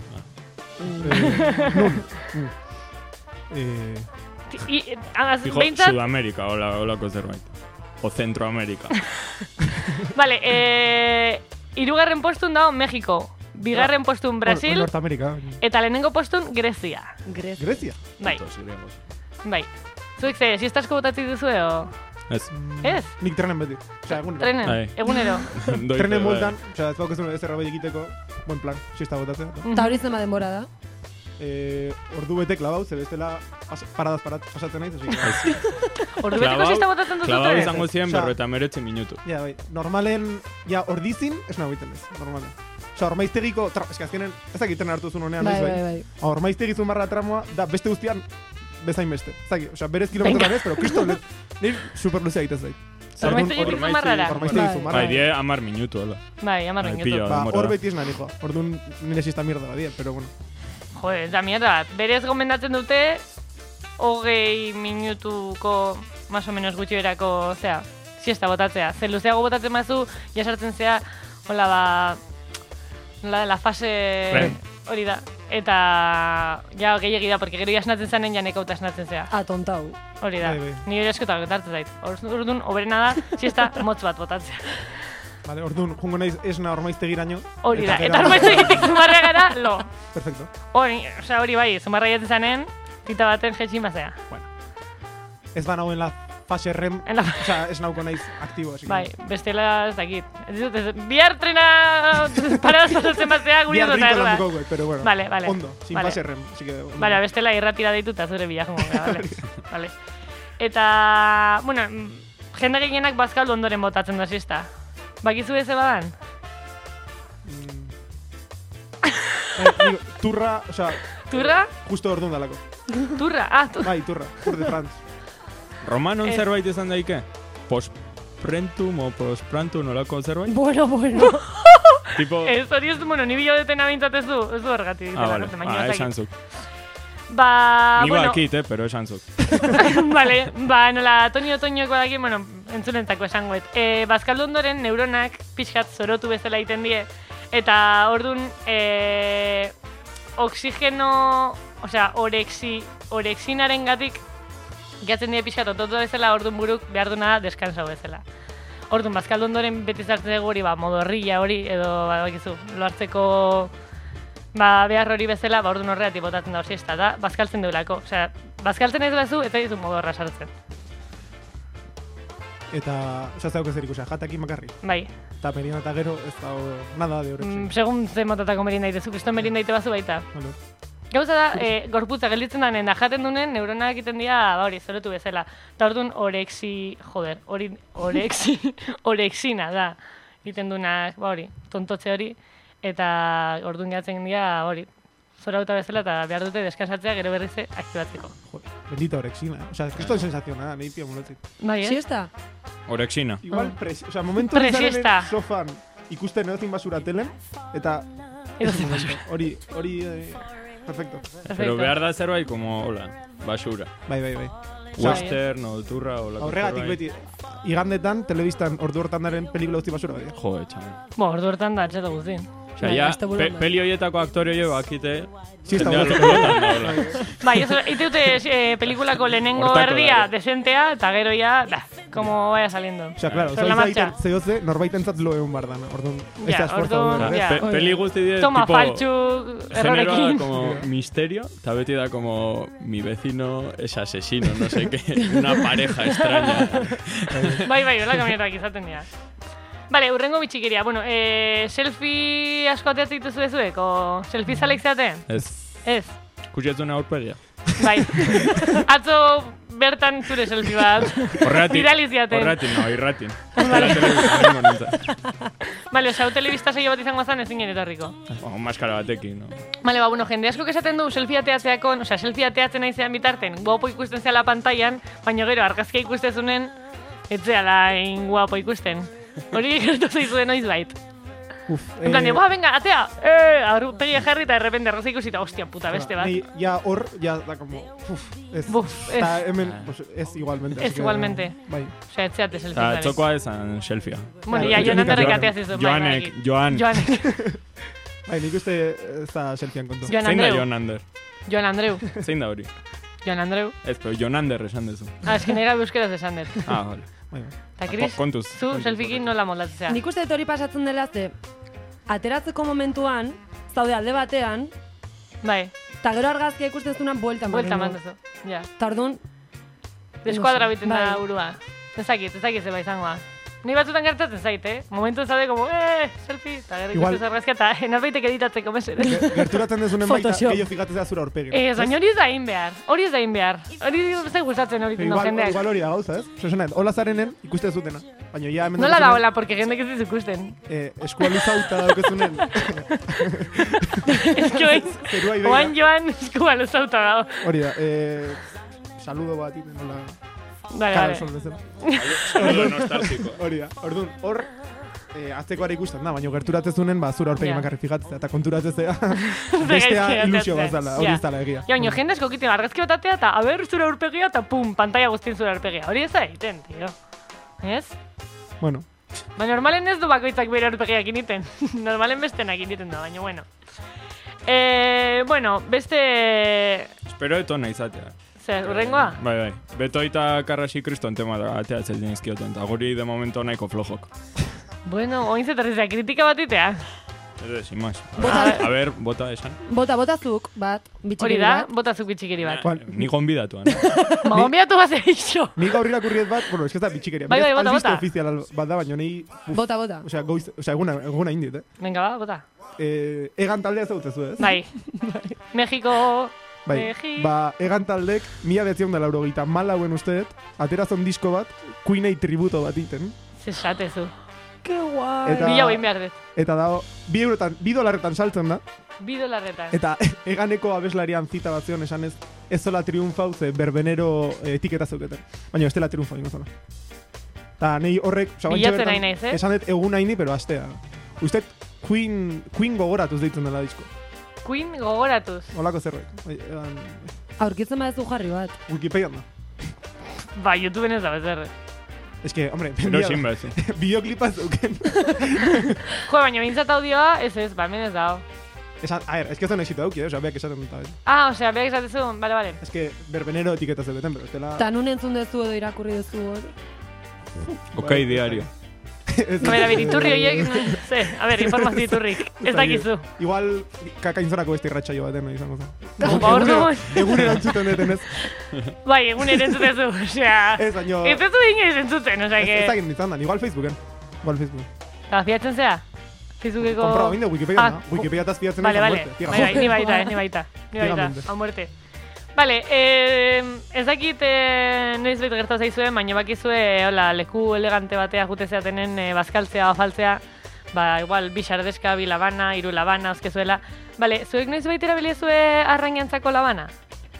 Eh, nun. Mm. Eh, Ti- i- agaz, Fijo, behintzat, Sudamerika, hola, holako zerbait. O Centroamerika. vale, eh, irugarren postun dago Mexiko, bigarren postun Brasil, Norteamerika. eta lehenengo postun Grezia. Grez. Grezia. Bai, Putos griegos. bai. Zuek ze, siestasko botatzen duzu edo? Ez. Ez? Nik trenen beti. Osea, egunero. Trenen, Bai. egunero. Doite, Trenen bai. moltan, osea, ez baukezun ez errabait egiteko, buen plan, siesta botatzea. Eta hori zenba denbora da? eh, ordu bete klabau, ze bestela paradaz parat pasatzen naiz, así. Ordu beteko siesta botatzen dut. Klabau izango ziren berrogeita hemeretzi minutu. Ja, bai. Normalen, ja, ordizin, ez nago egiten ez, normalen. Osa, ormaiztegiko, ez que azkenen, ez dakiten hartu zuen honean, bai, bai, bai. Ormaiztegi zumarra tramoa, da beste guztian, bezain beste. Ez dakit, osa, berez kilometrotan ez, pero kristo, nire super luzea egitez dait. Ormaiztegi zumarrara? Ormaiztegi zumarra. Bai, die amar minutu, hola. Bai, amar minutu. Ba, hor beti ez nahi, joa. Orduan nire sista mierda badie, pero bueno. Joder, da mierda bat. Berez gomendatzen dute, hogei minutuko, más o menos gutxi berako, zera, siesta botatzea. Zer luzeago botatzen mazu, jasartzen zea, hola ba, hola la fase hori da. Eta, ja, gehiagi da, porque gero jasnatzen zanen janekauta esnatzen zea. Atontau. Hori da, nire eskotak betartzen zait. Orduan, oberena da, siesta motz bat botatzea. Vale, orduan, jungo naiz esna ormaiztegiraino. Hori da, eta ormaiztegitik zumarra gara, lo. Perfecto. Hori, oza, hori bai, zumarra jatzen zanen, zita baten jetxin bazea. Bueno. Ez ba nauen la fase rem, la... oza, ez nauko naiz aktibo. Bai, bestela ez dakit. Ez dut, ez, bihar trena paradas pasatzen bazea, guri dut eta erda. Bihar pero bueno, vale, vale. ondo, sin vale. Fase rem. Así que, ondo. Vale, bestela irratira deitu eta zure bila jongo gara, vale. Vale. Eta, bueno, jende gehienak bazkaldu ondoren botatzen da siesta. Bakizu ez badan? Mm. eh, turra, o sea... Turra? Eh, justo orduan dalako. Turra? Ah, turra. Bai, turra, Tour de France. Romanon zerbait izan daike? Posprentum o posprantum olako zerbait? Bueno, bueno. Tipo... Ez hori ez du, bueno, ni bilo detena bintzat ez du, ez du ergatik. Ah, vale, ah, esan zuk. Ba, ni bueno... Ni bakit, eh, pero esan zuk. Vale, ba, nola, Toño-Toñoko daki, bueno, entzulentako esangoet. E, Bazkaldu ondoren neuronak pixkat zorotu bezala egiten die, eta orduan e, oksigeno, osea, orexi, orexinaren gatik gehatzen die pixkat ototu bezala, orduan buruk behar duna deskansa bezala. Orduan, Bazkaldu ondoren beti zartzen dugu hori, ba, modorrilla hori, edo, ba, bakizu, lo hartzeko... Ba, behar hori bezala, ba, orduan horreatik botatzen da siesta, da, bazkaltzen deulako. Osea, bazkaltzen ez bezu, eta ditu modorra sartzen. Eta, osea, ez dauk ez erikusia, jatakin makarri. Bai. Eta merienda eta gero, ez dago nada de horretzen. Mm, segun ze motatako merienda itezu, kristo merienda ite bazu baita. Vale. Gauza da, e, gorputza gelditzen danen, da jaten dunen, neuronak egiten dira, ba hori, zorotu bezala. Eta orduan, orexi, joder, hori, orexi, orexina da. Egiten duenak, ba hori, tontotze hori. Eta orduan gehatzen dira hori, zorauta bezala eta behar dute deskansatzea gero berriz aktibatzeko. Joder, bendita orexina. O sea, esto es sensacional, nahi pia moletik. Bai, eh? Siesta? Orexina. Igual, oh. pres, o sea, momentu izaren sofan ikusten edozin basura telen, eta... Edozin basura. Hori, hori... Eh, perfecto. Perfecto. Pero behar da zerbait como, hola, basura. Bai, bai, bai. Western o turra o la horregatik beti, igandetan, telebistan ordu hortan daren pelikula guzti basura badi. Jode, txamen. Bo, ordu hortan da, atxeta guztien. Osea, ya, pe, peli horietako aktore hori bakite... Siesta Bai, eso, ite dute eh, pelikulako lehenengo erdia desentea, eta gero ya, da, como vaya saliendo. O sea, claro, zoiz daiten zehoze, norbaitentzat lo egun bardan. Orduan, ez da esforza duen. Pe, peli guzti die, Toma tipo... faltxuk, errorekin. Generoa como misterio, eta beti da como mi vecino es asesino, no sé qué, una pareja extraña. Bai, bai, hola kamionetak izaten dira. Vale, urrengo bitxikeria. Bueno, eh, selfie asko ateatzen dituzu ezuek, o selfie zalek zeaten? Ez. Ez. Kusiatzen aurpegia. Bai. Atzo bertan zure selfie bat. Horregatik. Viraliziaten. Horregatik, no, irratin. Vale. Vale, osea, telebista saio bat izango zan ezin etorriko. O, maskara batekin, no. Vale, ba, bueno, jende asko esaten du selfie ateatzeakon, osea, selfie ateatzen naizean bitarten, guapo ikusten zela pantailan, baina gero argazkia ikustezunen, ez zeala in guapo ikusten. Hori gertu zaizuen noiz bait. Uf, en plan, eh... de, venga, atea! Eh, aurpegia jarri eta de repente arraza ikusi eta, hostia, puta, beste bat. Ni, ya hor, ya da como, uf, ez. Buf, ez. Ta hemen, pues, ez igualmente. Ez igualmente. Bai. Osea, etzeate selfie. Ta, txokoa esan selfia. Bueno, ya, Joan Anderrek atea zizu. Joanek, Joan. Joanek. Bai, nik uste ez da selfiean kontu. Joan Zein da Andreu. Joan Ander? Joan Andreu. Zein da hori? Joan Andreu. Ez, pero Joan Ander esan dezu. Ah, es que nera euskeraz esan dut. Ah, vale. Eta Kris, zu selfiekin nola moldatzea? Nik uste dut hori pasatzen dela ze, ateratzeko momentuan, zaude alde batean, bai. Eta gero argazkia ikusten zunan buelta Buelta mantezu, ja. Eta orduan... Deskuadra biten da burua. Ezakit, ezakit zeba izangoa. Ni batzutan gertatzen zait, eh? Momentu zade, como, eh, selfie, eta gerrikutu zarrazkia, eta enarbeitek editatzeko mesere. Gerturatzen dezunen baita, gehiago fikatzea zura horpegin. Ez, baina hori ez da egin behar, hori ez da egin behar. Hori ez gustatzen hori tendo jendeak. Igual hori da gauza, ez? Zosenet, hola zarenen ikuste zutena. Baina ya hemen... Nola da hola, porque jendek ez dizu ikusten. Eskua luzauta daukezunen. Esko ez, oan joan eskua luzauta dago. Hori da, saludo bat iten, nola... Dale, dale. Saludo nostálgico. Hori da, orduan, hor... Aztekoara ikusten da, baina gerturatzezunen, ba, zura horpegi makarri fijatzea, eta konturatzea bestea ilusio bazala, hori ez dala egia. Ja, baina jende esko kiten argazki bat atea, eta aber zura horpegia, eta pum, pantalla guztien zura horpegia. Hori ez da egiten, tio. Ez? Bueno. Baina normalen ez du bakoitzak bere horpegiak initen. Normalen bestenak initen da, baina bueno. Eh, bueno, beste... Espero eto nahi izatea. Zer, urrengoa? Bai, bai. Beto eta Karrasi kriston tema da, ateatzen dinizkioten, eta guri de momento nahiko flojok. Bueno, oin zetorrizea, kritika bat itea. Ez ez, sin más. A ver, bota esan. Bota, bota zuk, bat, bitxikeri bat. Hori da, bota zuk bitxikeri bat. Ni gonbidatuan. Ma gonbidatu bat eixo. Ni gaur irakurriet bat, bueno, eskazta bitxikeria. Bai, bai, bota, bota. Albiste ofizial bat da, baina nahi... Bota, bota. Osea, goiz, osea, eguna, eguna indit, eh? Venga, ba, bota. Eh, egan taldea zautezu, ez? Bai. Mexiko... Bai, ba, egan taldek, mila betzion dela eurogeita malauen usteet, aterazon disko bat, Queenei tributo bat iten. Zesatezu. Que guai. Bila hoin behar dut. Eta dago, bi eurotan, bi dolarretan saltzen da. Bi dolarretan. Eta eganeko abeslarian zita bat zion esan ez, ez zola triunfau ze berbenero etiketa zeuketen. Baina ez dela triunfau ingo zola. Eta nahi horrek, bilatzen nahi naiz, eh? Esan dut egun nahi ni, pero astea. Usted Queen, Queen gogoratuz deitzen dela disko. Queen gogoratuz. Olako zerbait. Aurkitzen badezu jarri bat. Wikipedian da. Ba, YouTubeen ez da bezerre. Ez que, hombre, no sin bezi. Bideoklipa zeuken. Jo, baina bintzat audioa, ez ez, ba, hemen ez dago. Esan, a ver, es que ez da nexito dauki, eh? Osea, beak esaten dut. Ah, osea, beak esatezu, bale, bale. Es que berbenero etiketa zeuketen, pero estela... Ta nun entzun dezu edo irakurri dezu hori. Ok, diario. A ver, a ver, iturri horiek, ze, a ver, informazio iturrik, ez dakizu. Igual, kakainzorako beste irratxaio baten izango zen. Ba, orduan. Egun erantzuten deten ez. Bai, egun erantzutezu, osea... Ez, baino... Ez ez du inoiz entzuten, osea, que... Ez dakit nintzen dan, igual Facebooken. Igual Facebooken. Eta, fiatzen zea? Facebookeko... Kompraba binde, Wikipedia, no? Wikipedia taz fiatzen nahi, a muerte. Bai, bai, ni baita, ni baita. Ni baita, a muerte. Vale, eh, ez dakit eh, noiz baita gertatu zaizuen, baina bakizue hola, leku elegante batea jute zeatenen eh, bazkaltzea, afaltzea, ba, igual, bi sardeska, bi labana, hiru labana, oskezuela. Vale, zuek noiz baita erabilizue arrainantzako labana?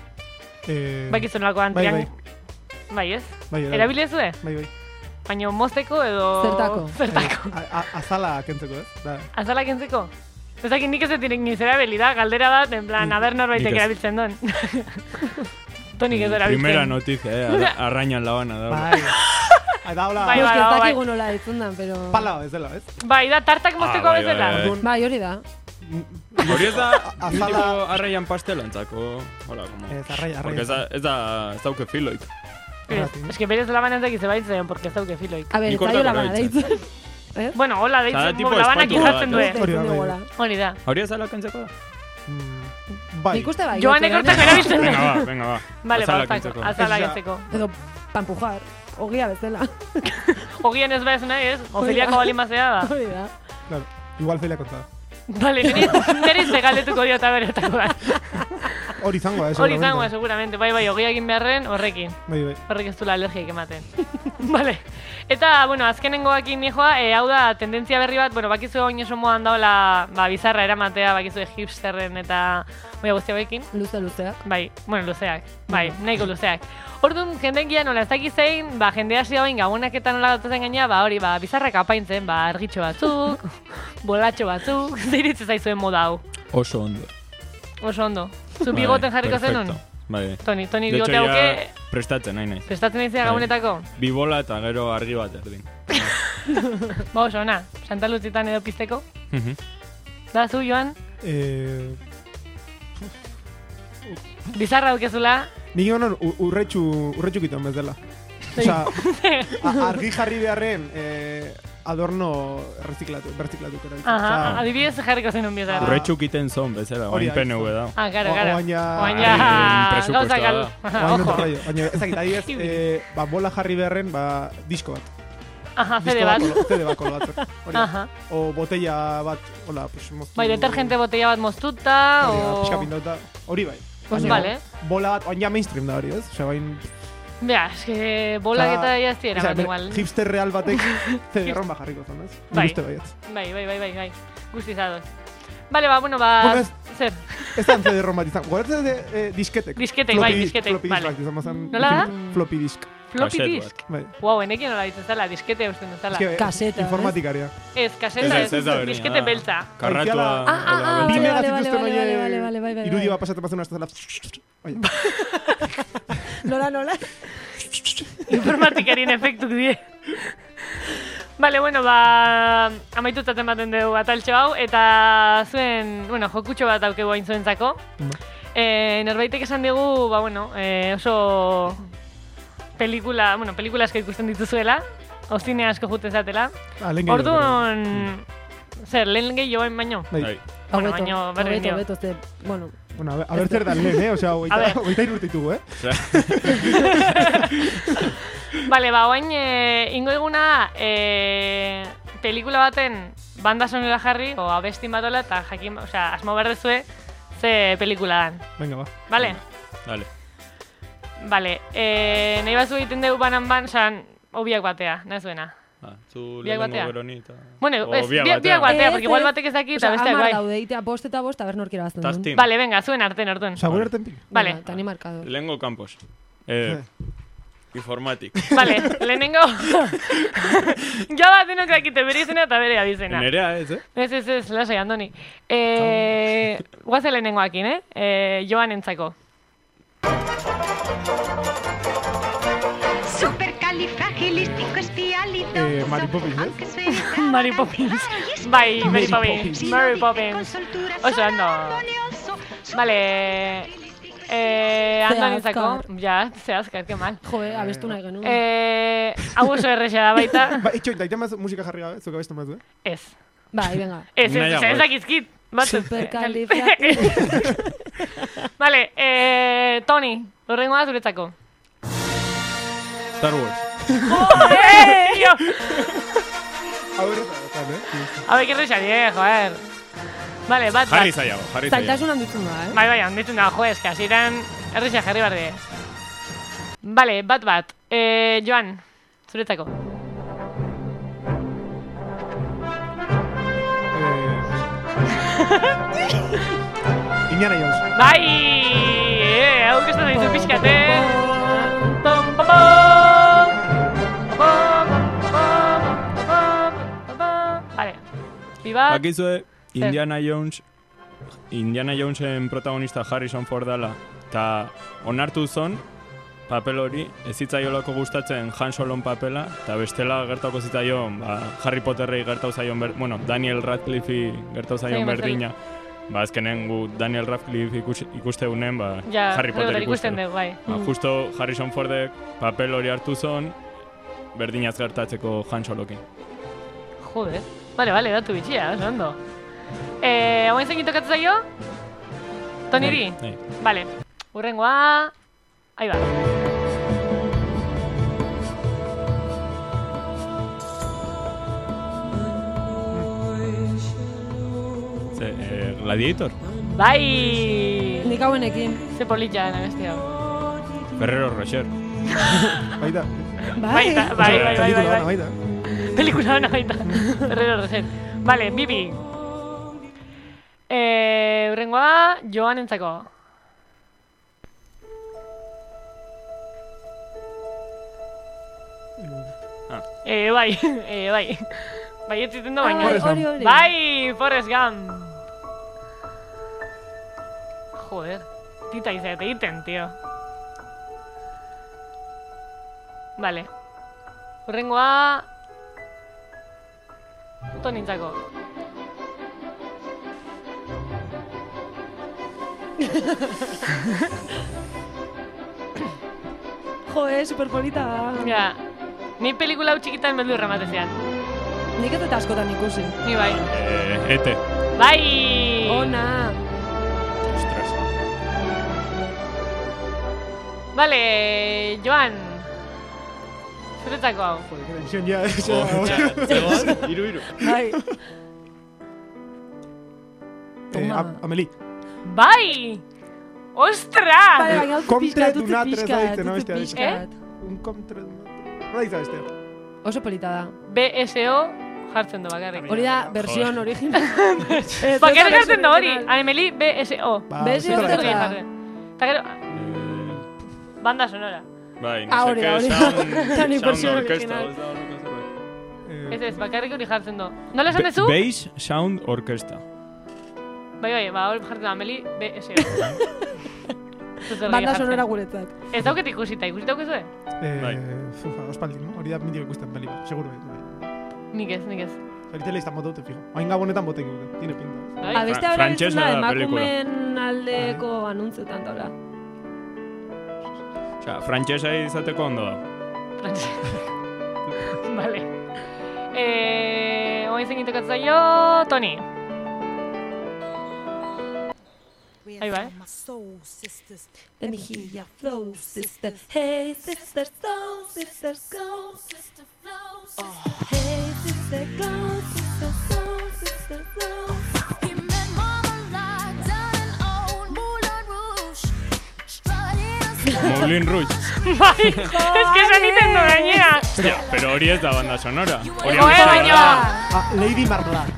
Eh, Bakizu nolako antian... Bai, bai. Bai, ez? Bai, bai. Erabilizue? Bai, bai. Baina mozteko edo... Zertako. Zertako. A, a, azala kentzeko, ez? Da. Azala kentzeko? Ez dakit nik ez dut nizera beli da, galdera bat, en plan, aber norbaitek erabiltzen duen. Tonik ez erabiltzen. Primera noticia, eh, arrainan labana da. Bai. Da, hola. Bai, bai, ez bai. dakigu nola ditzundan, pero... Palao ez dela, ez? Bai, da, tartak mozteko Ah, bai, bezala. bai, bai. Bai, hori da. Hori ez da, Azala- tipo arraian pastelantzako. Hola, como... Ez, arraia, Porque ez arraia. da, ez da, ez dauke filoik. Ez, es que berez laban ez dakiz ebaitzen, porque ez dauke filoik. A ber, Nik ez zailo hortako labana erabiltzen. deitzen. Eh? Bueno, hola, Zara deitzen, tipo labanak espatu izatzen bat, duen. Hori da, bai. Iguala. Hori da. Hori ez ala kentzeko da? Mm, Bai. Nik uste bai. Joanek gotze, hortak eh? erabiltzen Venga, duen. va, venga, va. Vale, Azala ba, kentzeko. azala Ez da- kentzeko. Edo, pampujar. Ogia bezala. Ogien ez bez nahi, ez? Ofeliako balimazea da. Hori da. Claro, igual felia kontada. Vale, nire izte galdetuko dio eta beretako da. Hori izango da, Hori izango da, seguramente. Bai, bai, ogia egin beharren horrekin. Bai, bai. Horrek ez du la alergiak ematen. Vale. Eta, bueno, azkenengoakin nijoa, e, hau da, tendentzia berri bat, bueno, bakizu oin oso modan daola, ba, bizarra eramatea, bakizu hipsterren eta moia guzti hauekin. Luze, luzeak. Bai, bueno, luzeak. Bai, nahiko luzeak. Orduan, jenden gian, nola ez dakiz zein, ba, jende hasi hauen gabonak eta nola gatozen gaina, ba, hori, ba, bizarrak apaintzen, ba, argitxo batzuk, bolatxo batzuk, zeiritze zaizuen moda hau. Oso ondo. Oso ondo. Zu bigoten jarriko zenun? Bai. Toni, Toni De hecho, bigote ya hauke, prestatzen nahi nahi. prestatzen nahi zera Bai. gabonetako? Bi bola eta gero argi bat erdin. Ba, oso, ona, Santa Luzitan edo pizteko. Da, zu, Joan, Eh, bizarra dukezula. Nik honon urretxu, urretxu kiton bez dela. Osa, a- argi jarri beharren eh, adorno reziklatu, berziklatu. Aha, adibidez jarriko zenun bizarra. Urretxuk iten zon, bezala, Hori oain da, P N V da. Ah, gara, gara. Baina... Baina, presupuestoa gauza gal. da. Ojo. Baina, ez dakit, adibidez, eh, ba, bola jarri beharren, ba, disko bat. Aha, C D bat. C D bat kolgatzen. Aha. O botella bat, hola, pues moztu... Bai, detergente botella bat moztuta, o... Pixka pintauta, hori bai. Pues vale. Bola bat, oin ja mainstream da hori, ez? Osea, bain... Bea, eske bolak eta jaztiera bat igual. Hipster real batek C D-ron bajarriko zon, ez? Bai. Bai, bai, bai, bai, bai. Guztizados. Vale, ba, bueno, ba... Bueno, ez, zer? Ez da C D-ron bat izan. Goratzen de eh, disketek. Disketek, bai, disketek, floppy vale. Floppy disk bat, Nola da? Floppy disk. Floppy disk? Bai. Wow, enekin nola ditzen zala, diskete usten duzala. Kaseta, informatikaria. Ez, kaseta ez, diskete beltza. Karratua. Ah, ah, ah, vale, vale, vale, vale, vale, vale, vale. Irudi bat pasatzen bazuna ez da Nola, nola? Informatikarien efektuk die. Vale, bueno, ba, amaitutzat ematen dugu ataltxo hau, eta zuen, bueno, jokutxo bat aukegu hain zuentzako. Eh, norbaitek esan digu, ba, bueno, eh, oso pelikula, bueno, pelikula asko ikusten dituzuela, ozine asko juten zatela. Ah, orduan, zer, lehen gehiagoen baino? Bai. Bueno, baino, berdin dio. Beto, beto, bueno... Bueno, a ver zer da lehen, eh? Osea, oita irurtitugu, eh? Vale, ba, oain, eh, ingo eguna, eh, pelikula baten banda sonora jarri, o abestin batola, eta jakin, osea, asmo behar dezue, ze pelikula dan. Venga, ba. Vale? Vale. Vale, eh, nahi batzu egiten dugu banan ban, osan, obiak batea, nahi zuena. Ah, zu lehenengo beroni eta... Bueno, ez, biak batea, porque igual batek ez daki eta besteak bai. Amar daude, itea bost eta bost, aber norkera bazten duen. Vale, venga, zuen arten, orduan. Sagur arten pik. Vale. Tani markador. Lehenengo campos. Eh... Informatik. Vale, lehenengo... Ja bat denok dakite bere izena eta bere abizena. Nerea ez, eh? Ez, ez, ez, lasai, Andoni. Eh... Guaze lehenengoakin, eh? Eh, Joan entzako. Eh, Mary Poppins, eh? Mary Poppins. Bai, Mary Poppins. Mary Poppins. Oso, ando. Vale... Eh, Andoni entzako. Ja, ze azkar, que mal. Joe, abestu nahi genuen. Eh... Hau oso erresa da baita. Ba, itxo, daite maz musika jarri gabe, zuka bestu maz, eh? Ez. Bai, venga. Ez, ez, ez dakizkit. Supercalifragilístico. Vale, eh, Toni, horrengoa zuretzako. Star Wars. ¡Joder, tío! A ver, eh? A ver, que risa die, joder. Vale, bat, bat. Jarri zaiago, jarri zaiago. Zailtasun handitzen da, eh? Bai, bai, handitzen da, jo, eska, ziren errisa jarri barde. Vale, bat, bat. Eh, Joan, zuretzako. Indiana Jones. Bai! Eh, hau que estás ditu pixkate. Pom, pom, Vale. Bibat. Bakizue, Indiana Jones, Indiana Jonesen protagonista Harrison Ford dela, eta onartu zon, papel hori, ez zitzaiolako gustatzen Han Solon papela, eta bestela gertauko zitzaion, ba, Harry Potterrei gertau zaion, ber, bueno, Daniel Radcliffe gertau zaion berdina. Ba, azkenen gu Daniel Radcliffe ikus, ikuste unen, ba, ja, Harry Potter ikusten dugu, bai. Ba, justo Harrison Fordek papel hori hartu zon, berdinaz gertatzeko Han Solokin. Joder. Vale, vale, datu bitxia, oso ondo. Eh, hauen zein tokatzen zaio? Toniri? Nei, nei. Vale. Urrengoa... Ahí va. Ze, eh, Gladiator? Bai! Nik hauenekin. Ze politxa dena beste hau. Ferrero Rocher. Baita. Bai, bai, bai, bai, bai, bai. Baita. Pelikula dena baita. Ferrero Rocher. Vale, Bibi. Eh, urrengoa, Joan entzako. Ah. Eh, bai, eh, bai. Bai, ez ziten da baina. Hori, hori, hori. Bai, Forrest Gump. Joder, tita izate egiten, tío. Vale. Urrengoa... Tonintzako. Joe, superpolita. Ja, ni pelikula hau txikitan beldu erramatezean. Nik ez eta askotan ikusi. Ni bai. Eh, ete. Bai! Ona! Ostras. Vale, Joan. zuretzako hau. Joder, que tensión ya. Zegoaz, iru, iru. Bai. Eh, Amelie. Bai! Ostras! Bale, baina utzi pixkat, utzi Comtre d'un pixkat, altre, no, utzi bestea, pixkat. Un comtre d'un altre. Nola diza bestea? Oso polita da. B S O jartzen du bakarrik. Hori da, version original. Bakarrik jartzen du hori. Amelie B S O. Ba, B S O zutela zer diza. da? Eta gero, banda sonora. Bai, Ah, no hori sé da, qué, hori da. sound, Tani sound versión orkestra. original. Ez da horreko zerbait. Eh, Ez ez, bakarrik hori jartzen du. Nola esan duzu? Bass Sound Orkestra. Bai, bai, ba, hori jartzen du Amelie B S O. Banda sonora guretzat. Ez dauket ikusita, ikusita aukezu? Eh, Bai. Ufa, ospaldik, no? Hori da mindio ikusten peli bat, seguro. Bai. Nik ez, nik ez. Hori teleiztan bote dute, fijo. Oain gabonetan bote dute, tiene pinta. Bai? Abestea Fra- bera frantsesa da, da pelikula. emakumen aldeko anuntzetan taula. Osea, frantsesa izateko ondo da. Vale. Eh, oain zein intekatzen zaio, Toni. Ahí va, eh. Let me hear your flow, sister. Hey, sister, soul, sister, go, sister, flow. Oh. Hey, sister, go, sister, soul, sister, flow. Moulin Rouge. Bai, es que esan iten du gainera. Hostia, pero hori ez da banda sonora. Hori Joe, abestia baina. da. Ah, Lady Marmalade.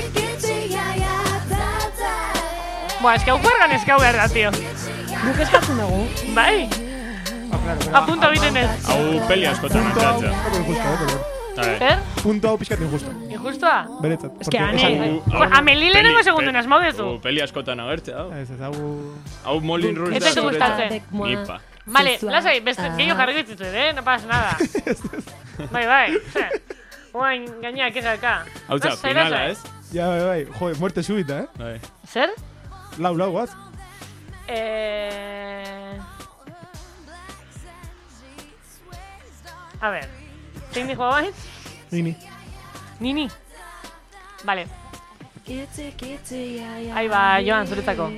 Buah, es que hau kuergan eskau behar da, tío. Guk eskatzen dugu. Bai, Ah, claro, claro. apunto egiten ez. Hau peli askotan Punto hau, ateratzea. hau injusta, eh, pero... Bai. Zer? Punto hau pixkat injusta. Injustua? Beretzat. Es que porque ane- esan- Hau- Bueno, hau Amelie peli- lehenengo segundu pe- nasmau dezu. hau peli askotan agertzea, hau. Ez, ez, hau... Hau Moulin Rouge Ez da zaizu zuretzat. gustatzen. Nipa. Vale, Sexua. lasai, beste Ah. gehiago jarri ditzitu, eh? No pasa nada. Bai, bai, zer. Oain gainea kezaka. Hau za, Lasai, finala, lasai. ez? Ja, bai, bai. Joder, muerte súbita, eh? Bai. Zer? Lau, lau, guaz. Eh... A ver. Zein dijo bain? Nini. Nini. Vale. Kitty, kitty, ya, ya. Ahí va, Joan, zuretzako.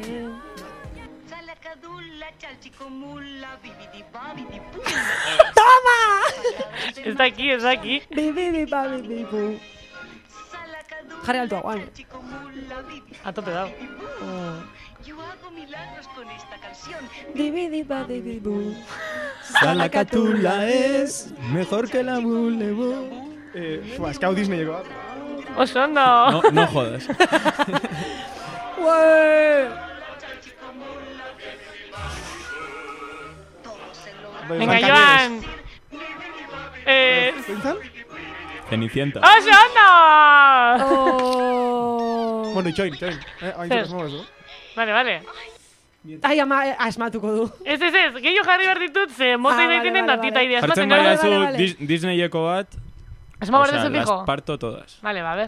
Ez da aquí, ez da aquí. Bi, bi, bi, ba, bi, bi, bu. Jarri altua, guan. A tope dao. Yo hago milagros con esta canción. Bi, bi, bi, ba, bi, bi, bu. Salakatula es mejor que la bulebu. Eh, fua, es que hau Disney llegó. Oso ondo. No, no jodas. Ué! Venga, Joan. Eh... ¿Pensan? Cenicienta. Oso ondo! Oh! Bueno, itxoin, itxoin. Eh, hain Zer? zuko esmoz, eh? Vale, vale. Ai, ama, eh, asmatuko du. Ez, ez, ez, gehiago jarri behar ditut, ze mota Ah, idaitenen vale, datita vale. idea. Jartzen Esmaten gara. baiazu vale, vale. Dis- Disneyeko bat. Esma behar Osea, duzu las fijo. parto todas. Vale, va, a ver.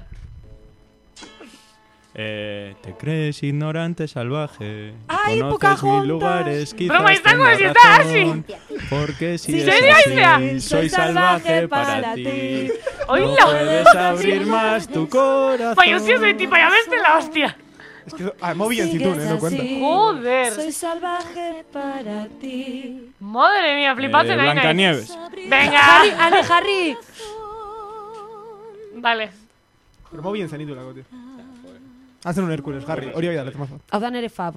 Eh, te crees ignorante salvaje. Ay, Conoces Pocahontas. mil lugares, quizás Broma, izango tengas ez eta razón, Porque si Sí, es serio, así, Aizea? soy salvaje para ti. No Oílo. puedes abrir más tu corazón. Bai, hostia, soy tipa, ya ves la hostia. Es que, ah, mo bien zituen, eh, no cuenta. Joder. Soy salvaje para ti. Madre mía, flipatzen Eh, ahí, naiz. Blancanieves. Venga. Harry, ane, Harry! Vale. Pero mo bien zenitu lako, tío. Hacen un Hércules, Harry. Hori bai da, letramazo. Hau da nere fab.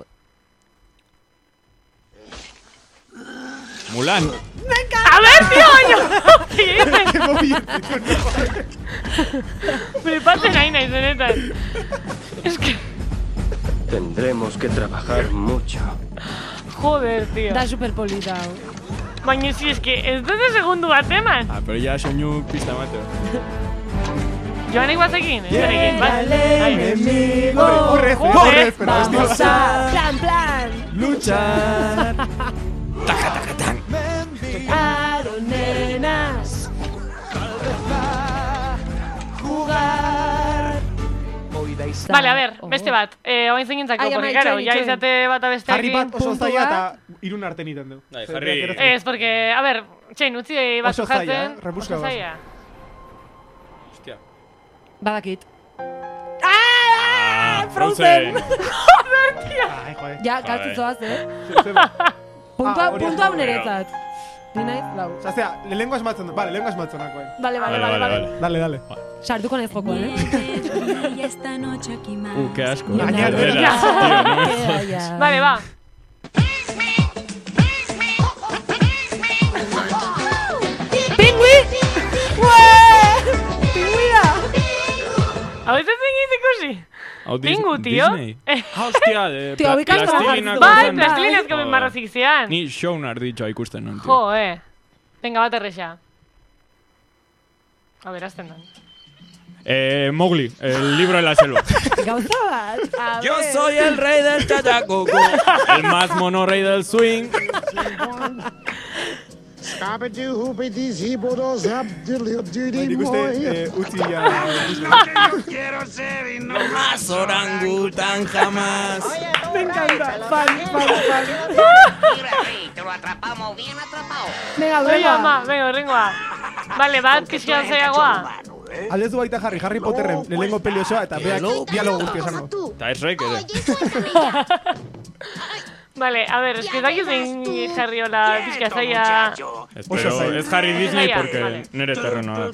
Mulan. A ver, tío, baño. ¿Qué Mo bien zituen. Flipatzen ahí, naiz, benetan. Es que... Tendremos que trabajar mucho. Joder, tío. Da superpolita, hau. Baina, si es que ez dute segundu bat eman. Ah, pero ya soñu pista mateo. Joanek batekin, ez benekin, bat. Enemigo. Horrez, Joder, horrez, pero hostia. Vamos a... Plan, plan! Luchar. Aro, nenas. Jugar. Vale, a ver, beste bat. Eh, oain zingintzako, Ai, ama, porque, claro, itxoin, ya itxoin. izate bat Harry abesteakin. bat oso puntua. zaila eta irun arten iten du. Dai, Zer, Harry. gero- Ez, porque, a ver, txein, utzi bat Oso zaila, jartzen. eh? Rebusca Oso bat. zaila. Hostia. Badakit. Ah, Frozen. Ai, joder. Ja, Joder. galtzu zoaz, eh? Zer, zer. Puntua, Ah, hori puntua ez. uneretzat. Ni naiz, lau. Osa, zera, lehenko asmatzen du. Vale, lehenko asmatzen dako, eh. Vale, vale, vale, vale. Dale, dale. Sartuko naiz jokoan, eh? Uh, qué asco. Gañar, Verderas, tío, no me jodas. Vale, va. Pingüi! Ue! Pingüia! Hau ez ezin ikusi? Pingu, tío. Disney. Hostia, de Tío, bikastu plastilina. Bai, plastilinazko marrozik zian. Ni show narditxoa ikusten non, tío. Jo, eh. Venga, bat erresa. A ver, azten dan. Eh, Mowgli, el libro de la selva. Gauza bat. Yo soy el rey del chachacucu. El más mono rey del swing. Nik uste, utzi ya... No más orangutan jamás. Me encanta. Fan, fan, fan. Te lo atrapamos bien atrapado. Venga, Venga, venga. ma, venga, rengoa. Vale, bat, pixkan zaiagoa. Aldezu baita jarri, Harry Potterren lehenengo peli osoa eta beak dialogo guzti esango. Eta ez rek ere. Vale, a ver, es que dakiz zein jarri hola pixka zaia... Espero, ez jarri Disney Zaila, porque vale. nere terrenoa.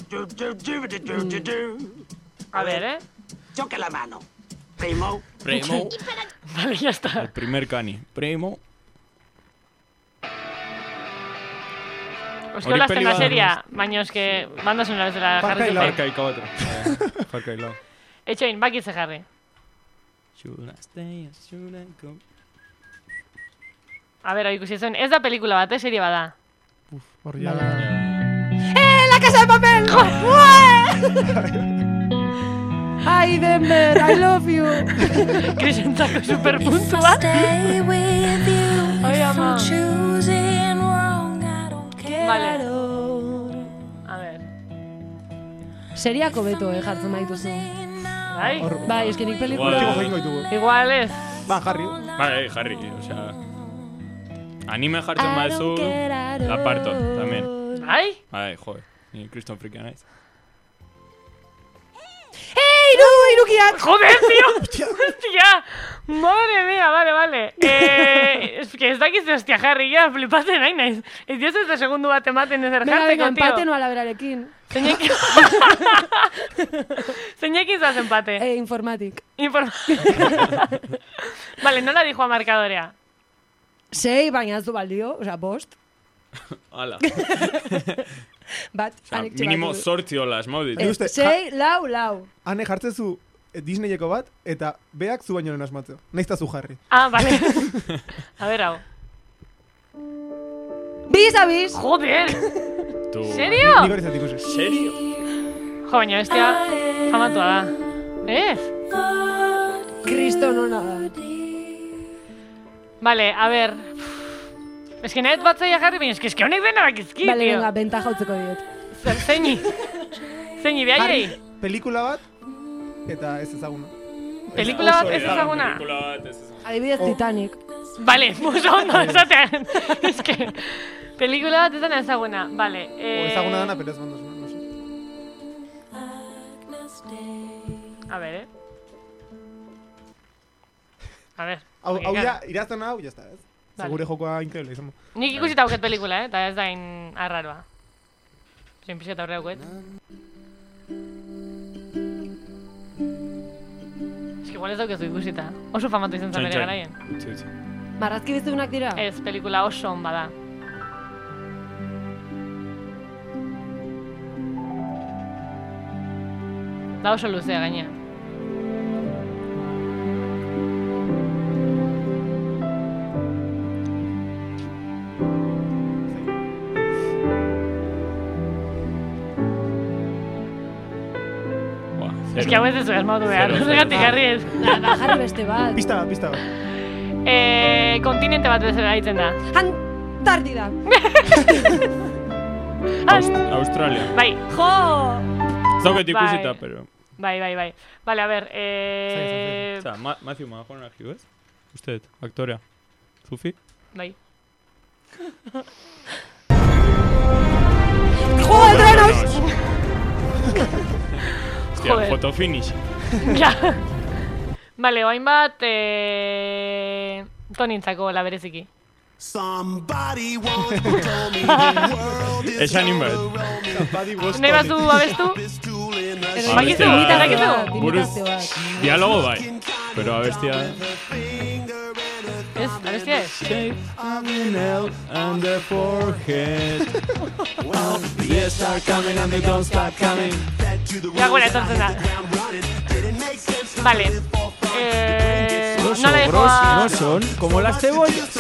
A ver, eh. Choque la mano. Primo. Primo. Vale, ya está. El primer cani. Primo. Os que hola azten da seria, baina es que banda sonora ez dela jarri zuten. Far Cry cuatro. Far Cry lau. Etxoin, bakitze jarri. Should I stay or should I go? A ver, hau ikusi zuen, ez da pelikula bat, eh, serie bada. Uf, horri ya... ¡Eh, la casa de papel! Ai, Denver, I love you. Krisentzako superpuntua. Ai, ama. Vale. A ver. Seriako beto, eh, jartzen baituzu. Bai? Bai, esken nik Igual, pelikula... jingo ditugu. Igual ez. Ba, Harry. Vale, Harry, o sea... Anime jartzen badezu, la parto, también. Bai? Bai, joder, ni Kriston frikia naiz. ¡Eh, iru, irukiak! Joder, tío! Hostia! Madre mía, vale, vale. Eh, es que ez dakiz, hostia, Harry, ya, flipatzen nahi naiz. Ez dioz ez da segundu bat ematen ezer Venga, venga, jartzeko, tío. empate no alaberarekin. Zeinekin... Zeinekin zaz empate. Eh, informatik. Informatik. Vale, nola dijo a markadorea? Sei, baina ez du baldio, osea, bost. Hala. Bat, O sea, anek minimo txibatu. sortzi hola esmaudit. Eh, uste, sei, lau, lau. Hane jartzezu Disneyeko bat, eta beak zu baino lehen asmatzeo. Naizta zu Harry. Ah, vale. A ver, hau. Bis a bis. Joder! Tu... Serio? Ni berrizat ikusi. Serio? Jo, baina bestia famatua da. Ez? Kristo nona da. Vale, a ver... Es que nahet bat zaila jarri, baina es que, es que honek dena bakizki, Vale, tío. venga, bentaja utzeko diot. Zer, zeini? Zeini, behaiei? Harry, pelikula bat, eta ez ezaguna. Pelikula bat ez ezaguna? Pelikula bat ez ezaguna. Adibidez Titanic. Vale, muso ondo esatean. Es que... Pelikula bat ez dena ezaguna. Vale, eh... O ezaguna dana, pero ez bando zuna, no sé. A ver, eh. A ver. Hau, porque, hau claro, ja, irazten hau, jazta, ez? Vale. Segure jokoa increíble izango. Nik ikusita auket pelikula, eh? Eta ez da in arraroa. Zein pixeta horre auket. Es que igual ez daukezu ikusita. Oso famatu izan zen bere garaien. Utzi, utzi. Marrazki bizunak dira? Ez, pelikula oso on bada. Da oso luzea gaina. Ez que hau ez dezu asmatu behar, horregatik jarri ez. Ba, jarri beste bat. Pista bat, pista bat. Eh, kontinente bat ez gaitzen da. Antartida. Aust Australia. Bai. Jo! Ez dauket ikusita, Bai. pero... Bai, bai, bai. Vale, a ver, eh... O sea, Ma Matthew McConaughey, ez? Usted, aktorea. Zufi? Bai. Juego de Tronos! Hostia, Joder. photo finish. Ja. Vale, oain bat, eh... Tonintzako la bereziki. Somebody once told me the world is Esan inbet. Nahi bazu abestu? Bakizu, bakizu? Buruz, dialogo bai. Pero abestia... Ez, abestia ez? Shape of the nail on the forehead. Well, the years start coming and they don't stop coming. Gagura etortzen da. Vale. Eh, Los no le dejo ogros a... no son como las cebollas.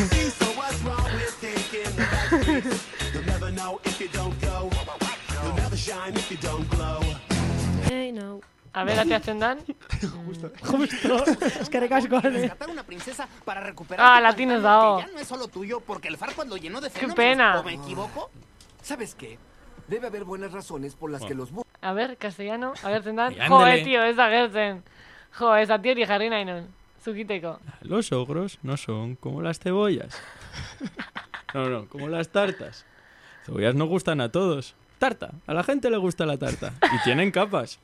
Hey, no. A ver, ateatzen dan. Justo. Justo. Eskerrik asko, Ale. Rescatar una princesa para recuperar Ah, tu latinos pantano, dao. que ya no es solo tuyo porque el Farquaad lo llenó de Qué fenómenos. pena. ¿O me equivoco? ¿Sabes qué? Debe haber buenas razones por las que los bu... A ver, castellano, agertzen dan. Y Jo, ándale. eh, tío, ez agertzen. Jo, ez atiori jarri nahi nun. Zukiteko. Los ogros no son como las cebollas. No, no, como las tartas. Cebollas no gustan a todos. Tarta, a la gente le gusta la tarta. Y tienen capas.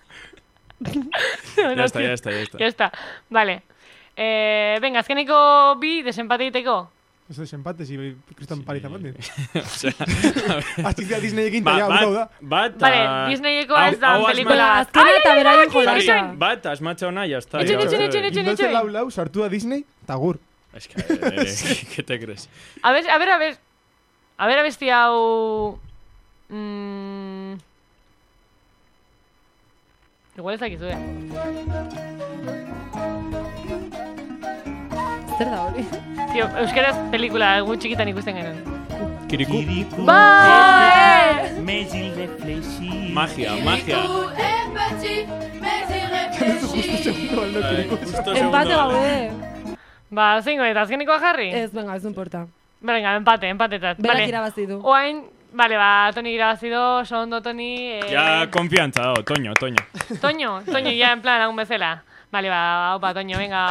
Ya está, ya está, ya está. Ya está, vale. Eh, venga, azkeneko bi desempate egiteko. Ez desempate, si Kriston Pariz amande. Osea, a ver. Azkizia Disney egin, Ba- ja, bat- hau da. Bat, Vale, Disneyekoa ez da hau- hau pelikula asma- bat. Azkena Ai, eta ai, beraien ai, jolasa. ai, Bat, asmatxa ona, ya está. Etxen, Ya, etxen, eh, etxen, etxen, Gildoze etxen. lau lau, sartua Disney, eta gur. Es que, eh, ¿qué te crees? A ver, a ver, a ver. A ver, abesti hau... Mm... Igual ez dakizu, eh? Zer da hori? Tío, euskaraz pelikula gu txikitan ikusten genuen. Kiriku. Bai! Magia, magia. Empate gaude. Ba, zingo eta azkenikoa jarri? Ez, venga, ez importa. Venga, empate, empatetat. Berak Vale. irabazi du. Oain, vale, ba, Toni irabazi du, oso ondo Toni. Eh, Ya konfiantza dago, Toño, Toño. Toño, Toño ya en plan lagun bezala. Vale, ba, opa, Toño, venga.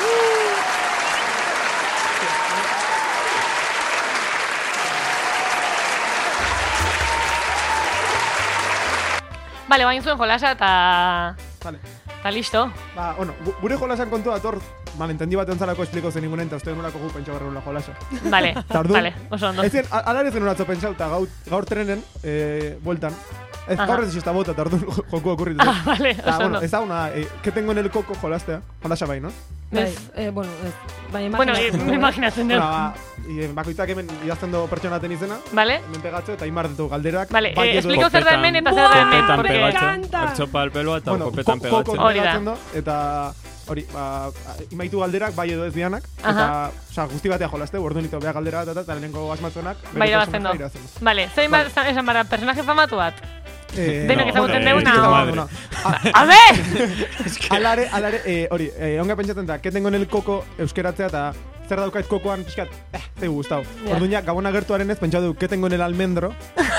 Vale, bain zuen jolasa eta... Vale. Eta listo. Ba, bueno, gu- gure jolasan kontua dator, malentendi bat entzalako espliko zen ingunen, eta uste nolako gu pentsa barrela jolasa. Vale, Tardu, vale, oso ondo. Ez zen, a- ala ere zen uratzo pentsau, eta gaur, gaur trenen, eh, bueltan. Ez, Aha. gaur ez izta bota, eta orduan jo- joku okurritu. Ah, vale, Eta, oso bueno, ondo. ez da una, eh, que tengo en el coco jolastea, jolasa bai, no? Bai, Ez. eh, bueno, ez. Bai, Bueno, imaginatzen eh, dugu. imaginatzen dut. Bueno, ba, i, bakoitzak hemen idazten do pertsona ten izena, Vale? hemen pegatzo, eta imar ditu galderak. Vale, bai eh, edo- explico zer da hemen eta zer da hemen. Kopetan porque- pegatzen. Artxopa alpeloa eta Bueno, kopetan ko- koko pegatzen. Hori da. pegatzen do, eta hori, ba, imaitu galderak, bai edo ez dianak, eta, Aha. osea, guzti batea jolaste, orduan ito beha galdera bat, eta lehenengo asmatzonak, Bai, irabazten du. Vale, zein bat esan bara, personaje famatu bat? Eh, Denok ezagutzen bueno, deuna, eh, o- madre. No. A ver! Alare, alare, eh, hori, eh, onga pentsatzen da, que tengo en el koko euskeratzea eta zer daukait kokoan pixkat, eh, zeu gustau. Ja. Orduan ja, gabona gertuaren ez, pentsatu du, que tengo en el almendro.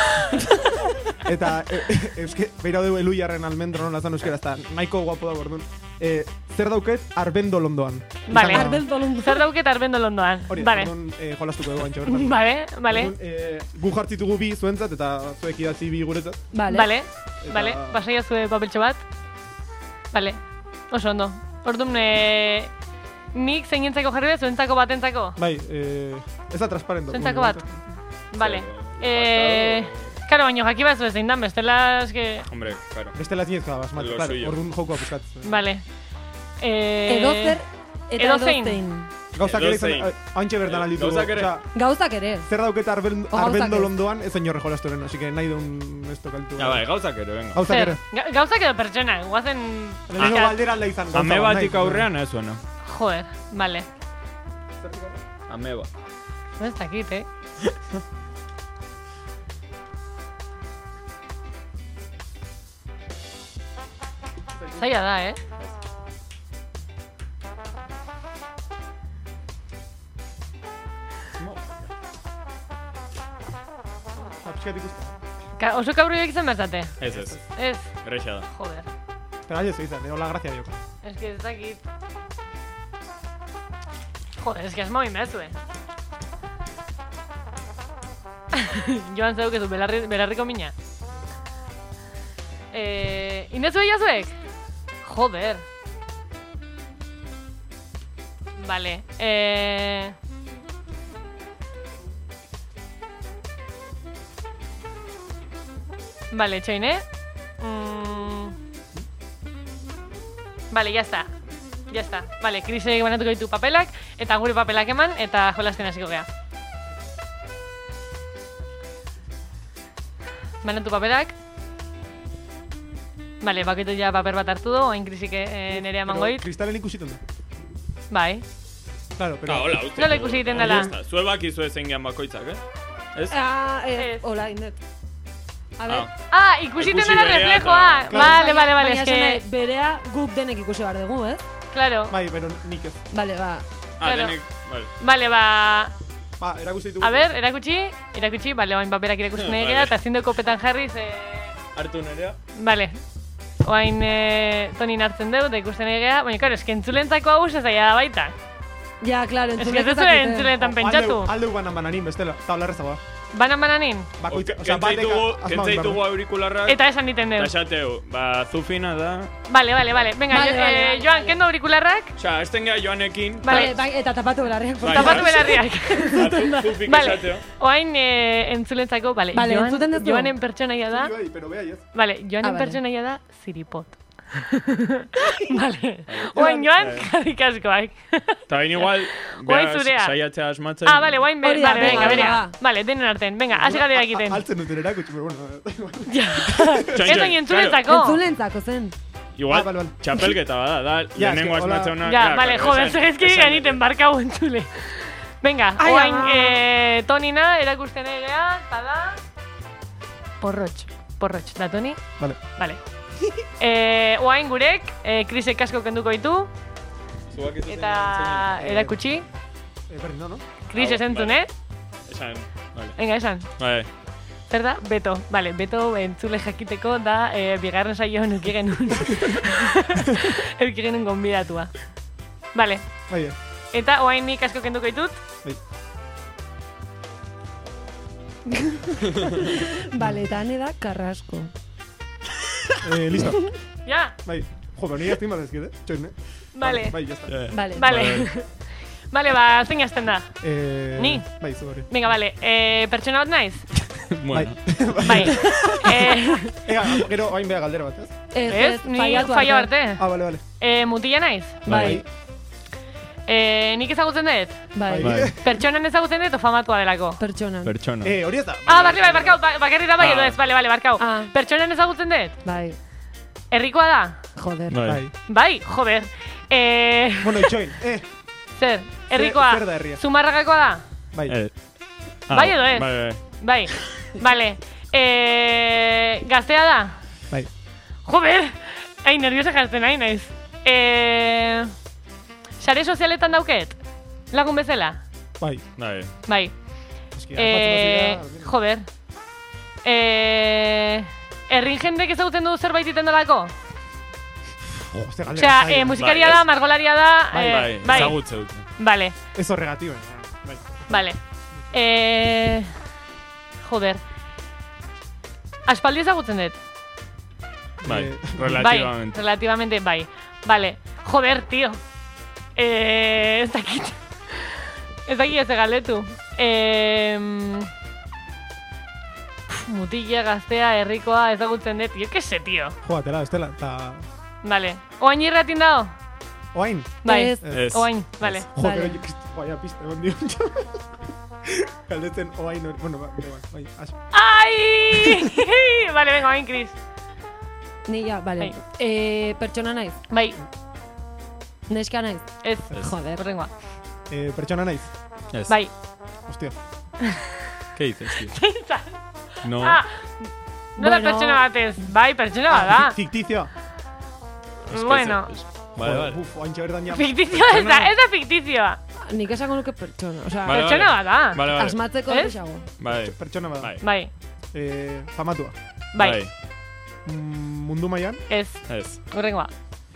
Eta, eh, euske, beira du eluiarren almendro nola zan euskera, eta nahiko guapo dago orduan. Eh, zer dauket arbendo londoan. Vale, Izango da. zer dauket arbendo londoan. Hori, Vale. orduan eh, jolastuko dugu antxe bertan. Vale, vale. Orduan, eh, gu jartzitugu bi zuentzat eta zuek idatzi bi guretzat. Vale. Vale, Eta- vale, pasaia zue papeltxo bat. Vale, oso ondo. Orduan, eh, nik zeinentzako jarri dut, zuentzako batentzako? Bai, eh, ez da transparento. Zuentzako bat? Vale. Eh, karo, baino jaki bat zein dan, bestela eske... Hombre, claro. Bestela zinezkoa da, basmat, Lo claro, suyo. orduan jokoa pizkat. Vale. Eh, Edozer eta edozein. edozein. Gauzak ere izan, Edozein. eh, hantxe bertan Eh, alditu. gauzak ere. osea, Gauzak ere. zer dauketa arben, O gauzak arbendo ez. londoan, ez oin horre jolasturen, así que nahi duen esto kaltu. Ja, bai, gauzak ere, venga. Gauzak Zer, ere. ga- gauzak edo pertsona, guazen... Lehenengo galdera alda izan. gauza Ame bat, batik nahi. aurrean ez zuena. Joder, vale. Ameba. Ez dakit, eh? Zaila da, eh? Ba, pixkat ikusten. Ka oso kabrioak izan berzate? Ez, ez. Ez, Erreixa da. joder. Pero ahi ez izan, hola grazia dioka. Ez que ez dakit. Joder, ez que asmo inbezu, eh? Joan zeuk ezu, belarri, belarriko mina. Eh, Indezu ella zuek? Joder. Vale. Eh, Vale, txoin, eh? Mm. Vale, ya está. Ya está. Vale, Krisek banatuko ditu papelak, eta gure papelak eman, eta jolasten hasiko gea. Banatu papelak. Vale, bakoitu ja paper bat hartu du, oain Krisik eh, nerea emango dit. Kristalen ikusiten da. Bai. Claro, pero... Ah, hola, uste. Nola ikusi egiten dela? Zue bakizu ezen gian bakoitzak, eh? Ez? Ah, eh, hola, indet. A ver. Ah, ikusiten dela reflejoa. Vale, vale, vale, es que... berea guk denek ikusi behar dugu, eh? Claro. Bai, pero nik ez. Vale, ba. Ah, denek, vale. Vale, ba... Ba, erakusti ditugu. A ver, erakutsi, erakutsi, vale, oain paperak irakusten nahi gara, eta ezin dugu kopetan jarriz, eh... Hartu nerea. Vale. Oain eh, Tonin hartzen dugu, eta ikusten nahi gara, baina, karo, eski entzulentzako hau ez daia da baita. Ja, claro, entzuletan. Ez que ez entzuletan pentsatu. Aldeu banan bananin, bestela, eta holarrezagoa. Banan bananin? Bakoitza, oza, bateka Kentzaitugu aurikularrak. Eta esan diten dugu. Eta esateu, ba, zufina da. Vale, vale, vale. Venga, vale, jo, vale, eh, vale, Joan, vale. kendo aurikularrak. Osa, esten geha Joanekin. Vale, bai, eta tapatu belarriak. Bai, tapatu belarriak. Zufik vale. esateo. Oain eh, entzulentzako, vale, vale Joan, entzuten duzu. Joanen pertsonaia da. Bai, pero bea, yes. Vale, Joanen ah, vale. pertsonaia da Ziripot. Vale. Oain Joan, jarrik askoak. Eta bain igual, beha saiatzea asmatzen. Ah, vale, oain, vale, da, venga, venga, berea. Vale, denen arten, venga, hasi gara egiten. Altzen duten erakutsi, pero bueno. Ez oin entzulentzako. Entzulentzako zen. Igual, ah, vale, vale. txapelketa bada, da, lehenengo asmatzeuna. Ja, vale, joder, zegezki ganiten barkau entzule. Venga, oain, eh, Tonina, erakusten egea, eta da... Porrotx, porrotx, da Toni? Vale. Vale. Eh, oain gurek, eh, Krisek asko kenduko ditu. Eta erakutsi. Eh, berri, no, no? Kris esentzun, eh? Esan, vale. Venga, esan. Vale. Zer da? Beto. Vale, Beto entzule jakiteko da eh, bigarren saioan euki genuen. euki genuen gonbidatua. Vale. Bai, Eta oain nik asko kenduko ditut. Bai. Vale, eta hane da Carrasco. Eh, listo. Ja. Bai. Jo, pero ni ya estoy mal ezkide, txoin, eh? Vale. Bai, ya está. Vale. Vale. Vale, ba, zein azten da? Eh... Ni? Bai, zu hori. Venga, vale. Eh, pertsona bat naiz? Bueno. Bai. eh... Ega, gero, hain beha galdera bat, ez? Ez, ni falla arte. Ah, vale, vale. Eh, mutila naiz? Bai. Eh, nik ezagutzen dut? Bai. Pertsonan ezagutzen dut o famatua delako? Pertsonan. Pertsona. Eh, hori ez da. Ah, barri bai, barkau, bakarri da bai edo ez, bale, bale, barkau. Ah. Pertsonan ezagutzen dut? Bai. Herrikoa da? Joder. Bai. Bai, joder. Eh... Bueno, itxoin, eh. Zer, herrikoa? Zer da herria? Zumarragakoa da? Bai. Eh. Ah, Bai edo ez? Bai, bai. Bai. Vale. Eh, gaztea da? Bai. Joder! Ai, nerviosa jartzen nahi naiz. Eh, sare sozialetan dauket? Lagun bezala? Bai. Bai. Bai. Eh, joder. Eh, errin jendek ezagutzen du zerbait iten delako? Osea, eh, musikaria da, margolaria da... Bai, eh, bai, ezagutze dut. Vale. Ez horregatiba. Bai. Vale. Eh, joder. Aspaldi ezagutzen dut? Bai, Eh, relativamente. Bai, relativamente, bai. Vale. Joder, tío. Eh, ez dakit. Ez dakit ez galdetu. Eh, mutila, gaztea, herrikoa, ezagutzen dut. Jo, que se, tío. Joatela, estela, eta... Vale. Oain irratin dago? Oain? Bai, Ez. oain, vale. Jo, Vale. pero yo... Vaya pista, egon dio. Galdetzen oain hori... Bueno, bai, bai, aso. ¡Ay! Vale, venga, oain, Cris. Ni ya, vale. Bai. Eh, pertsona naiz? Bai, Neska naiz? ez. Joder. Horrengoa. Eh, pertsona naiz? Ez. Bai. Hostia. ¿Qué dices, tío? Zeintza. No. Ah, no da Bueno. pertsona batez. Bai, pertsona bat da. fi- Fictizioa. Es que Bueno, es- Vale, vale. Uf, oain txaberdan ja... fiktizioa ez da, ez da fiktizioa. Nik esango nuke pertsona. Osea, Vale, Pertsona bat da. Vale, vale. asmatzeko Ez? gehiago. Bai. Pertsona bada. Bai. Bai, Eh, famatua. bai, Mm, mundu mailan? ez. Ez. Horrengoa.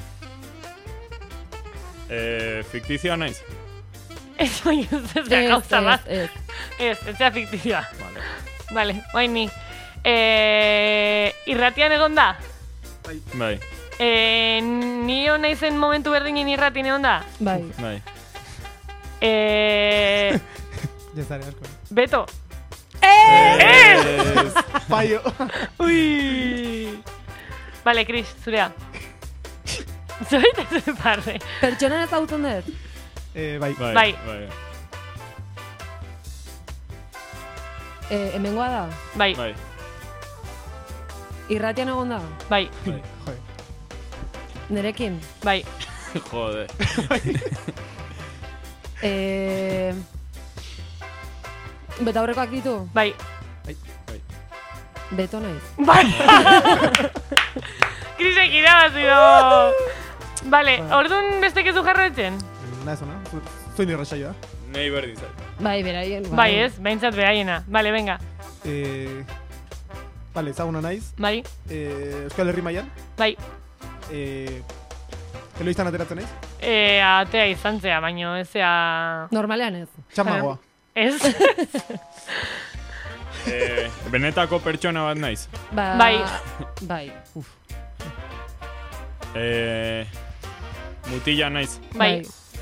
Eh, fiktizioa naiz? Ez baina ez Ez, da gauza bat. ez, Ez, ez da fiktizioa. Vale. Vale, oain ni. Eh, irratian egon da? Bai. Eh, nio naizen momentu berdinin irratin egon da? Bai. Bai. Eh, Jazare asko. Beto. Ez! Fallo. Ui! Vale, Chris, zurea. Zoit ez parre. Pertsonan ezagutzen dut? Eh, bai. Bai. Bai. Eh, hemengoa da? Bai. Bai. Irratian egon da? Bai. Bai. Joder. Nerekin? Bai. Jode. Eh... Betaurrekoak ditu? Bai. Bai. Beto naiz. Bai. Krisek irabazi do. Vale, orduan bestek ez du jarraitzen? Nahez ona, zuen irrasaioa. Nei berdin zait. Bai, beraien. Bai, ez, behintzat beraiena. Vale, venga. Eh... Vale, ezaguna naiz. Bai. Eh, Euskal Herri mailan. Bai. Eh... Eloiztan ateratzen naiz? Eh, atea izan zea, baino ezea... Normalean ez. Txamagoa. Ez? eh, benetako pertsona bat naiz. Ba... Bai. Bai. Uf. Eh... Mutila naiz. Bai.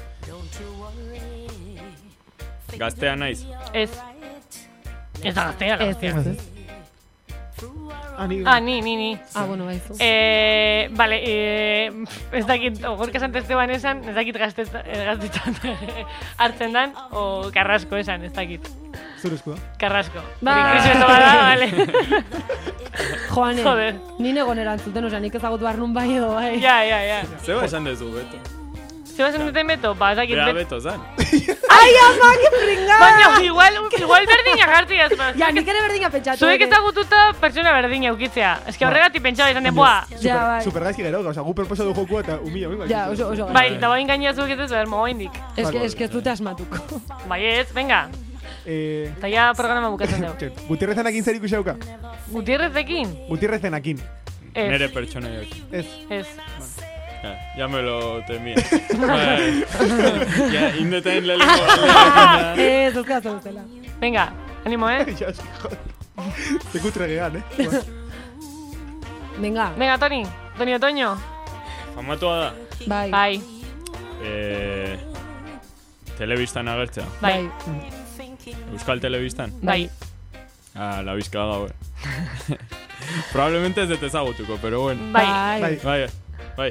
Gaztea naiz. Ez. Ez da gaztea, gaztea. Ez. Ah, ni. Ah, ni, ni, ni. Ah, bueno, baizu. Eh, vale, eh, ez dakit, ogorka esan testeban esan, ez dakit gaztetan hartzen dan, o Carrasco esan, ez dakit. Zure esku da. Carrasco. Ba. Kristo bada, vale. Joane, Joder. ni negon erantzuten, oza, nik ezagut barnun bai edo bai. Ja, ja, ja. Zeba esan dezu, Beto. Zeba esan duten Beto? Ba, ez dakit. Bea Beto zan. Ai, ama, que pringao! Baina, igual, igual berdina jartzi ez. Ja, nik ere berdina pentsatu. Zuek ezagututa pertsona berdina eukitzea. Ez que horregatik pentsaba izan den, boa. Ja, bai. Super gaizki gero, oza, gu perposa du jokua eta umila, venga. Ja, oso, oso. Bai, da bain gainea zuek ez ez behar mogoindik. Ez que, ez que ez dute asmatuko. Bai ez, venga. Eh... Eta ja programa bukatzen dugu. Gutierrezenakin zer ikusi hauka? Gutierrezekin? Gutierrezenakin. Ez. Nere pertsonaiak. Ez. Ez. Ja, ya me lo temía. Bai. Ja, indeten lehenko. Ez, ez gazta dutela. Venga, animo, eh? Ja, sí, joder. Te kutre gehan, eh? Venga. Venga, Toni. Toni Otoño. Famatua da. Bai. Bai. Eh... Telebistan agertzea. Bai. Euskal Telebistan. Bai. Ah, la bizka gaue. Probablemente ez dut ezagutuko, pero bueno. Bai. Bai. Bai. Bai.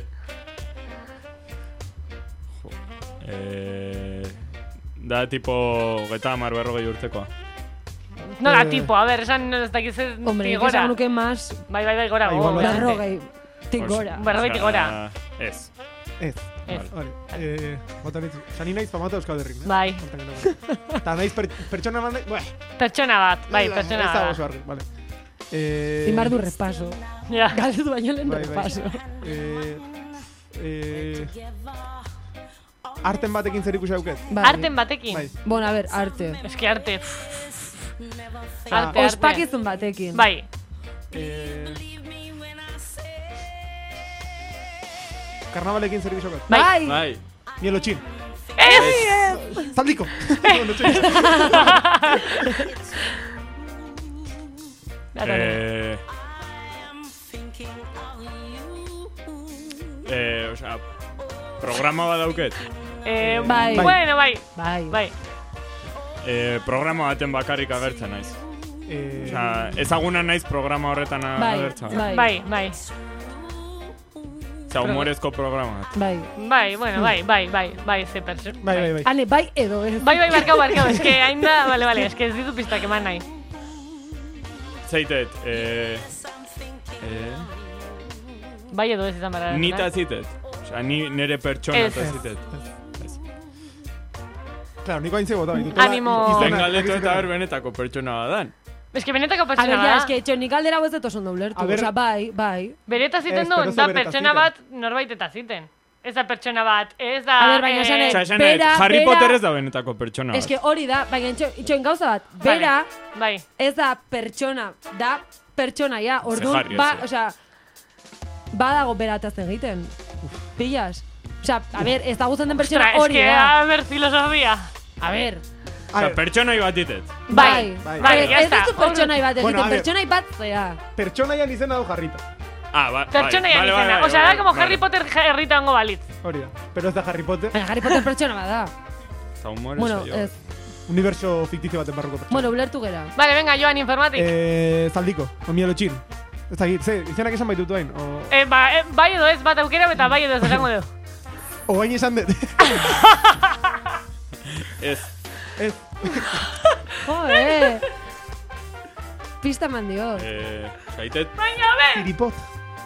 Jo. Eh... Da tipo geta hamar berrogei urtekoa. Nola, Eh. tipo, a ver, esan ez dakiz ez Hombre, nik gora. esan nuke más... Bai, bai, bai, gora. Ah, igual bai. Berrogei. Tigora. Berrogei gora. Ez. Ez. Ez. Vale. Eh... Bota nitzu. Zani naiz famatu Euskal Herrin, eh? Bai. Eta naiz per, pertsona mande... Bueh. Pertsona bat, bai, pertsona Ez da bat. oso argi, vale. Eh... Zimar du repaso. Ja. Galdetu baino lehen Bai, bai. repaso. Eh... Eh... Arten batekin zer ikusi hauket? Bai. Arten batekin. Bai. Bueno, a ver, arte. Es que arte. Ah, Arte, arte. Ospakizun batekin. Bai. Eh... Karnabalekin zer ikusi hauket? Bai. Bai. Mielotxin. Ez! Zaldiko! Eh... Eh, o sea, programa bat dauket. Eh, Bai. Bueno, bai. Bai. Bai. Eh, programa baten bakarrik agertzen naiz. Eh... Osea, ezaguna naiz programa horretan Bai. agertzen. Bai. Bai, bai. Osea, humorezko programa bat. Bai. Bai, bueno, bai, bai, bai, bai, ze pertsona. Bai, bai, bai. Ane, bai edo ez. Bai, bai, barkau, barkau, es que hain da, vale, vale, es que ez ditu pistak eman nahi. Zeitet, eh... Eh... Bai edo ez izan barra. Nita zitet. Osea, ni nere pertsona Ez. eta zitet. Claro, niko hain zegota ditut. Animo. Zen galdetu eta ber benetako pertsona badan. Es que benetako A pertsona ver, ja, bada. es que etxo, nik aldera hau ez dut oso ondo ulertu. A ver. Osa, bai, bai. Bereta ziten Ez, du, pero ez da da bereta pertsona ziten. bat norbait eta ziten. Ez da pertsona bat, ez da... A ver, baina eh, esan ez. Osea, esan Bera, nahi, Harry bera- Potter ez da benetako pertsona bat. Es que hori da, baina etxo, itxoin gauza bat. Vale. Bera, Bai. ez da pertsona, da pertsona, ja. Orduan, Harry, ba, ez. osea, badago berataz egiten. Pillas. Osea, a ver, ez da gutzen den pertsona Ostra, es hori que, da. a ver, filosofia. A ver. Osea, pertsonai bat ditet. Bai, Bai. bai, ya Ez está. duzu pertsonai bat Bueno, egiten, a ver. pertsonai bat zea. Pertsonaian izena du jarrita. Ah, ba, Pertsona bai, ya vale, vale, izena. vale, O sea, da vale, como vale. Harry Potter herrita hongo balitz. Hori da. Pero ez da Harry Potter. Baina Harry Potter pertsona bat da. Eta humore Bueno, saio. ez. Universo fiktizio baten barruko pertsona. Bueno, ulertu gera. Vale, venga, Joan, informatik. Eh, Zaldiko, Omielo Txin. Ez da, ze, izanak esan baitutu hain? O... Eh, ba, eh, bai edo ez, bat aukera eta bai edo ez esango du. O hain izan dut. Ez. Ez. Joder. Pista mandior. Eh, zaitet. Baina, be! Tiripot.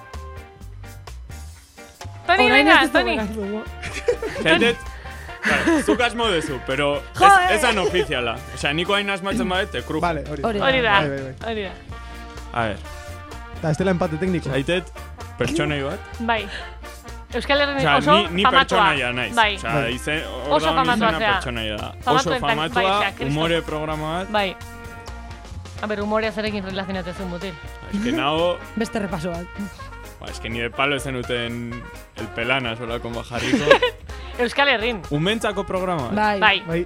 Toni, venga, Toni. Zaitet. Vale, zuk asmo dezu, pero ez, esan ofiziala. Osea, niko hain asmatzen badet, te krujo. Vale, hori da. Hori da, Bai, bai, bai. hori da. A ver. Da, ez dela empate tekniko. Zaitet, pertsonei bat. Bai. Euskal Herri Osea, oso ni, ni famatua. pertsonaia naiz. Bai. Osea, izen, Oso famatua zea. pertsonaia da. Famatua Oso eta- famatua, bai, osea, Kristo. umore programa bat. Bai. A ber, humorea zerekin relazionatzen mutil. Es que nago... Beste repaso bat. Ba, es que ni de palo zen uten el pelana sola con bajariko. Euskal Herrin. Umentzako programa. Bai. Bai. Bai.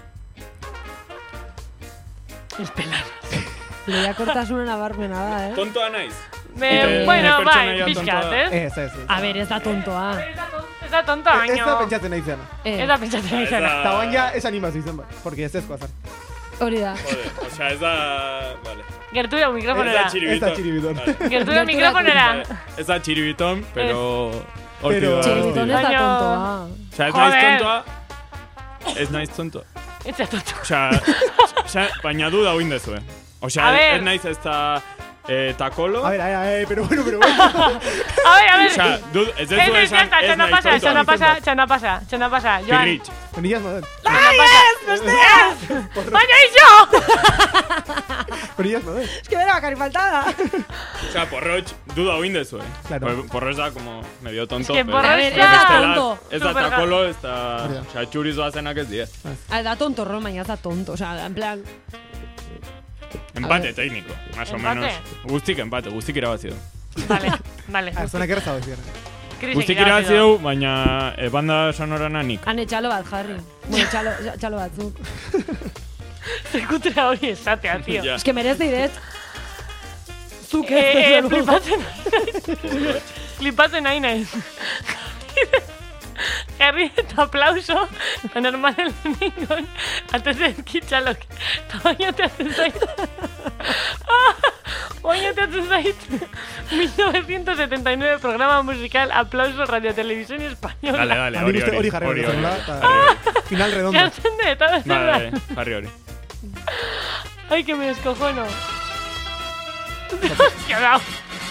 El pelana. Lehiakortasunen abarmena da, eh? Tontoa naiz. Me, bueno, bai, pixkat, eh? Ez, ez, ez. A ber, ez da tontoa. Ez da tonta, baino. Ez da pentsatzen nahi zena. Eh, Ez da pentsatzen nahi zena. Eta guan ja, ez animazio izan bat. Porque ez ezko azar. Hori da. Joder, o sea, ez da... Vale. Gertura Ez mikrofonera. da txiribiton. Ez da txiribiton. Vale. Gertura mikrofonera. Vale. Ez da txiribiton, pero... Pero- Txiribiton ez da Baina- tontoa. O sea, ez naiz Joder. tontoa. Ez naiz tontoa. Ez da tonto. O sea, o sea, baina duda huin dezu, eh. O A sea, ver. ez naiz ez da... Eh, takolo. A ver, a ver, a ver, pero bueno, pero bueno. A ver, a ver. O sea, dud, ez Ez, dezu ez, esan, ez, ez txana naiz pasa, txana tontoa. pasa, txana pasa, txana pasa. Joan. Pirritx. Penillas model. Txana pasa. Baina iso! Penillas model. Es que bera bakarri faltada. O sea, porrotx, duda huin dezu, eh. Claro. Pues Porrotx da como medio tonto. Es que pero Porrotx ez da bestela- tonto. Ez da Superga- takolo, ez da... Hori da. O sea, txuriz bazenak ez die. Ah, da tonto, Roma, baina ez da tonto. O sea, en plan... Empate técnico, más o Empate. menos. Guztik empate, guztik irabazi du. Vale, vale. Ah, zuenak erraza bezien. Krisek Guztik irabazi irabazi du. du, baina eh, banda sonorana nik. Hane txalo bat jarri. Bueno, txalo, txalo batzuk. Zekutra hori esatea, tío. Ja. Es que merezi dut. Zuk ez Eh, eh, dut. flipatzen naiz. Flipatzen nahi naiz. Jarri eta aplauso, eta normalen ningon, atezen kitxalok, eta baina teatzen zait. Baina teatzen zait. mil novecientos setenta y nueve programa musical Aplauso Radio Televisión Española. Dale, dale, Hori hori, uste hori, hori jarri hori, hori. hori. eta Final redondo. Jartzen de, eta Vale, bezala. vale, jarri hori. Ay, que me descojono. Que dao.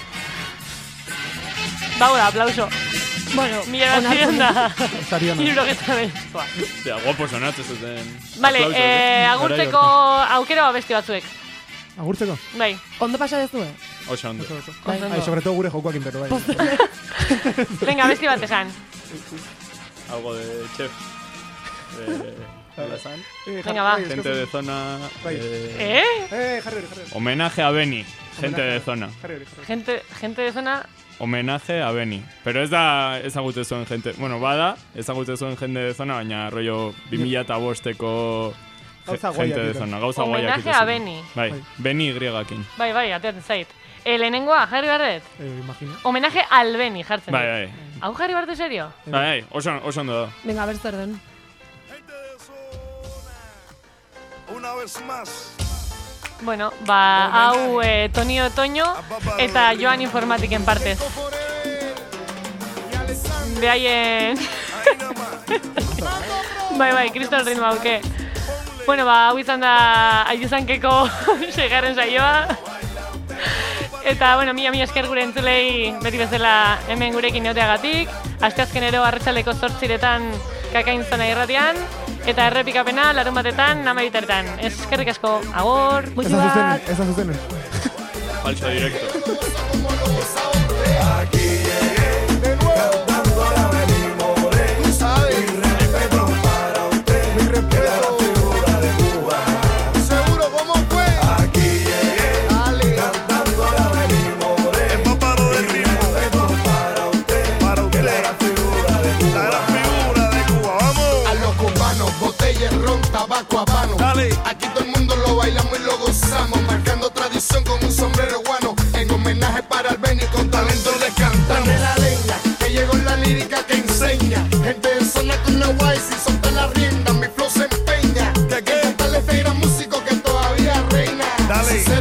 Bau da, aplauso. Bueno, Mila onartzen da. Sariona. Hirurogeta behin. Ostia, guapo sonatzen zuten. Vale, aplausos, eh, agurtzeko aukera beste batzuek. Agurtzeko? Bai. Ondo pasa dezu, eh? Oso ondo. Oso, oso. Bai. Bai, sobre todo gure jokoak intero, bai. Venga, beste bat esan. Algo de chef. De... ¿Hola, San? Eh, Venga, jarri, va. bai, Gente eskazu. de zona... Bai. eh, ¿Eh? Eh, jarri hori, jarri hori. Homenaje a Beni. Gente de zona. Jarri hori, jarri hori. Gente, gente de zona. Homenaje a Beni. Pero ez da ezagute zuen gente... Bueno, bada, ezagute zuen jende de zona, baina rollo bi mila bosteko Gauza gente guaiak de egiten. zona. Gauza guaiak Homenaje egiten a zuen. Beni. Bai, Bai. Beni Y-ekin. Bai, bai, ateatzen zait. E, lehenengoa, jarri barret. Eh, imagina. Homenaje al Beni, jartzen. Bai, dut. bai. Hau jarri barret, serio? Bai, bai, oso, oso ondo da. Venga, a ver zer den. Una vez más. Bueno, ba, hau eh, Toni Otoño eta Joan Informatiken partez. Behaien... bai, bai, kriston ritmo hauke. Bueno, ba, hau izan da aiuzankeko segarren saioa. Eta, bueno, mila mila esker gure entzulei beti bezala hemen gurekin neoteagatik. Asteazkenero arratsaleko zortziretan Kakain Zona irratian. Eta errepikapena larun batetan namaritertan. Eskerrik asko, agor! Ez da zuzenen, ez da zuzenen. Falso directo. Aquí llegué, cantando la venimos de. Tú sabes, mi respeto para usted. Mi respeto, la figura de Cuba. Seguro, ¿cómo fue? Aquí llegué, dale, cantando la venimos de. El paparo del ritmo. Mi respeto para usted. Para usted, la figura de Cuba. La figura de Cuba, vamos. A los cubanos, botella, ron, tabaco, habano. Dale. Aquí todo el mundo lo bailamos y lo gozamos, marcando tradición con un sombrero guano. En homenaje para el Beni con Dale.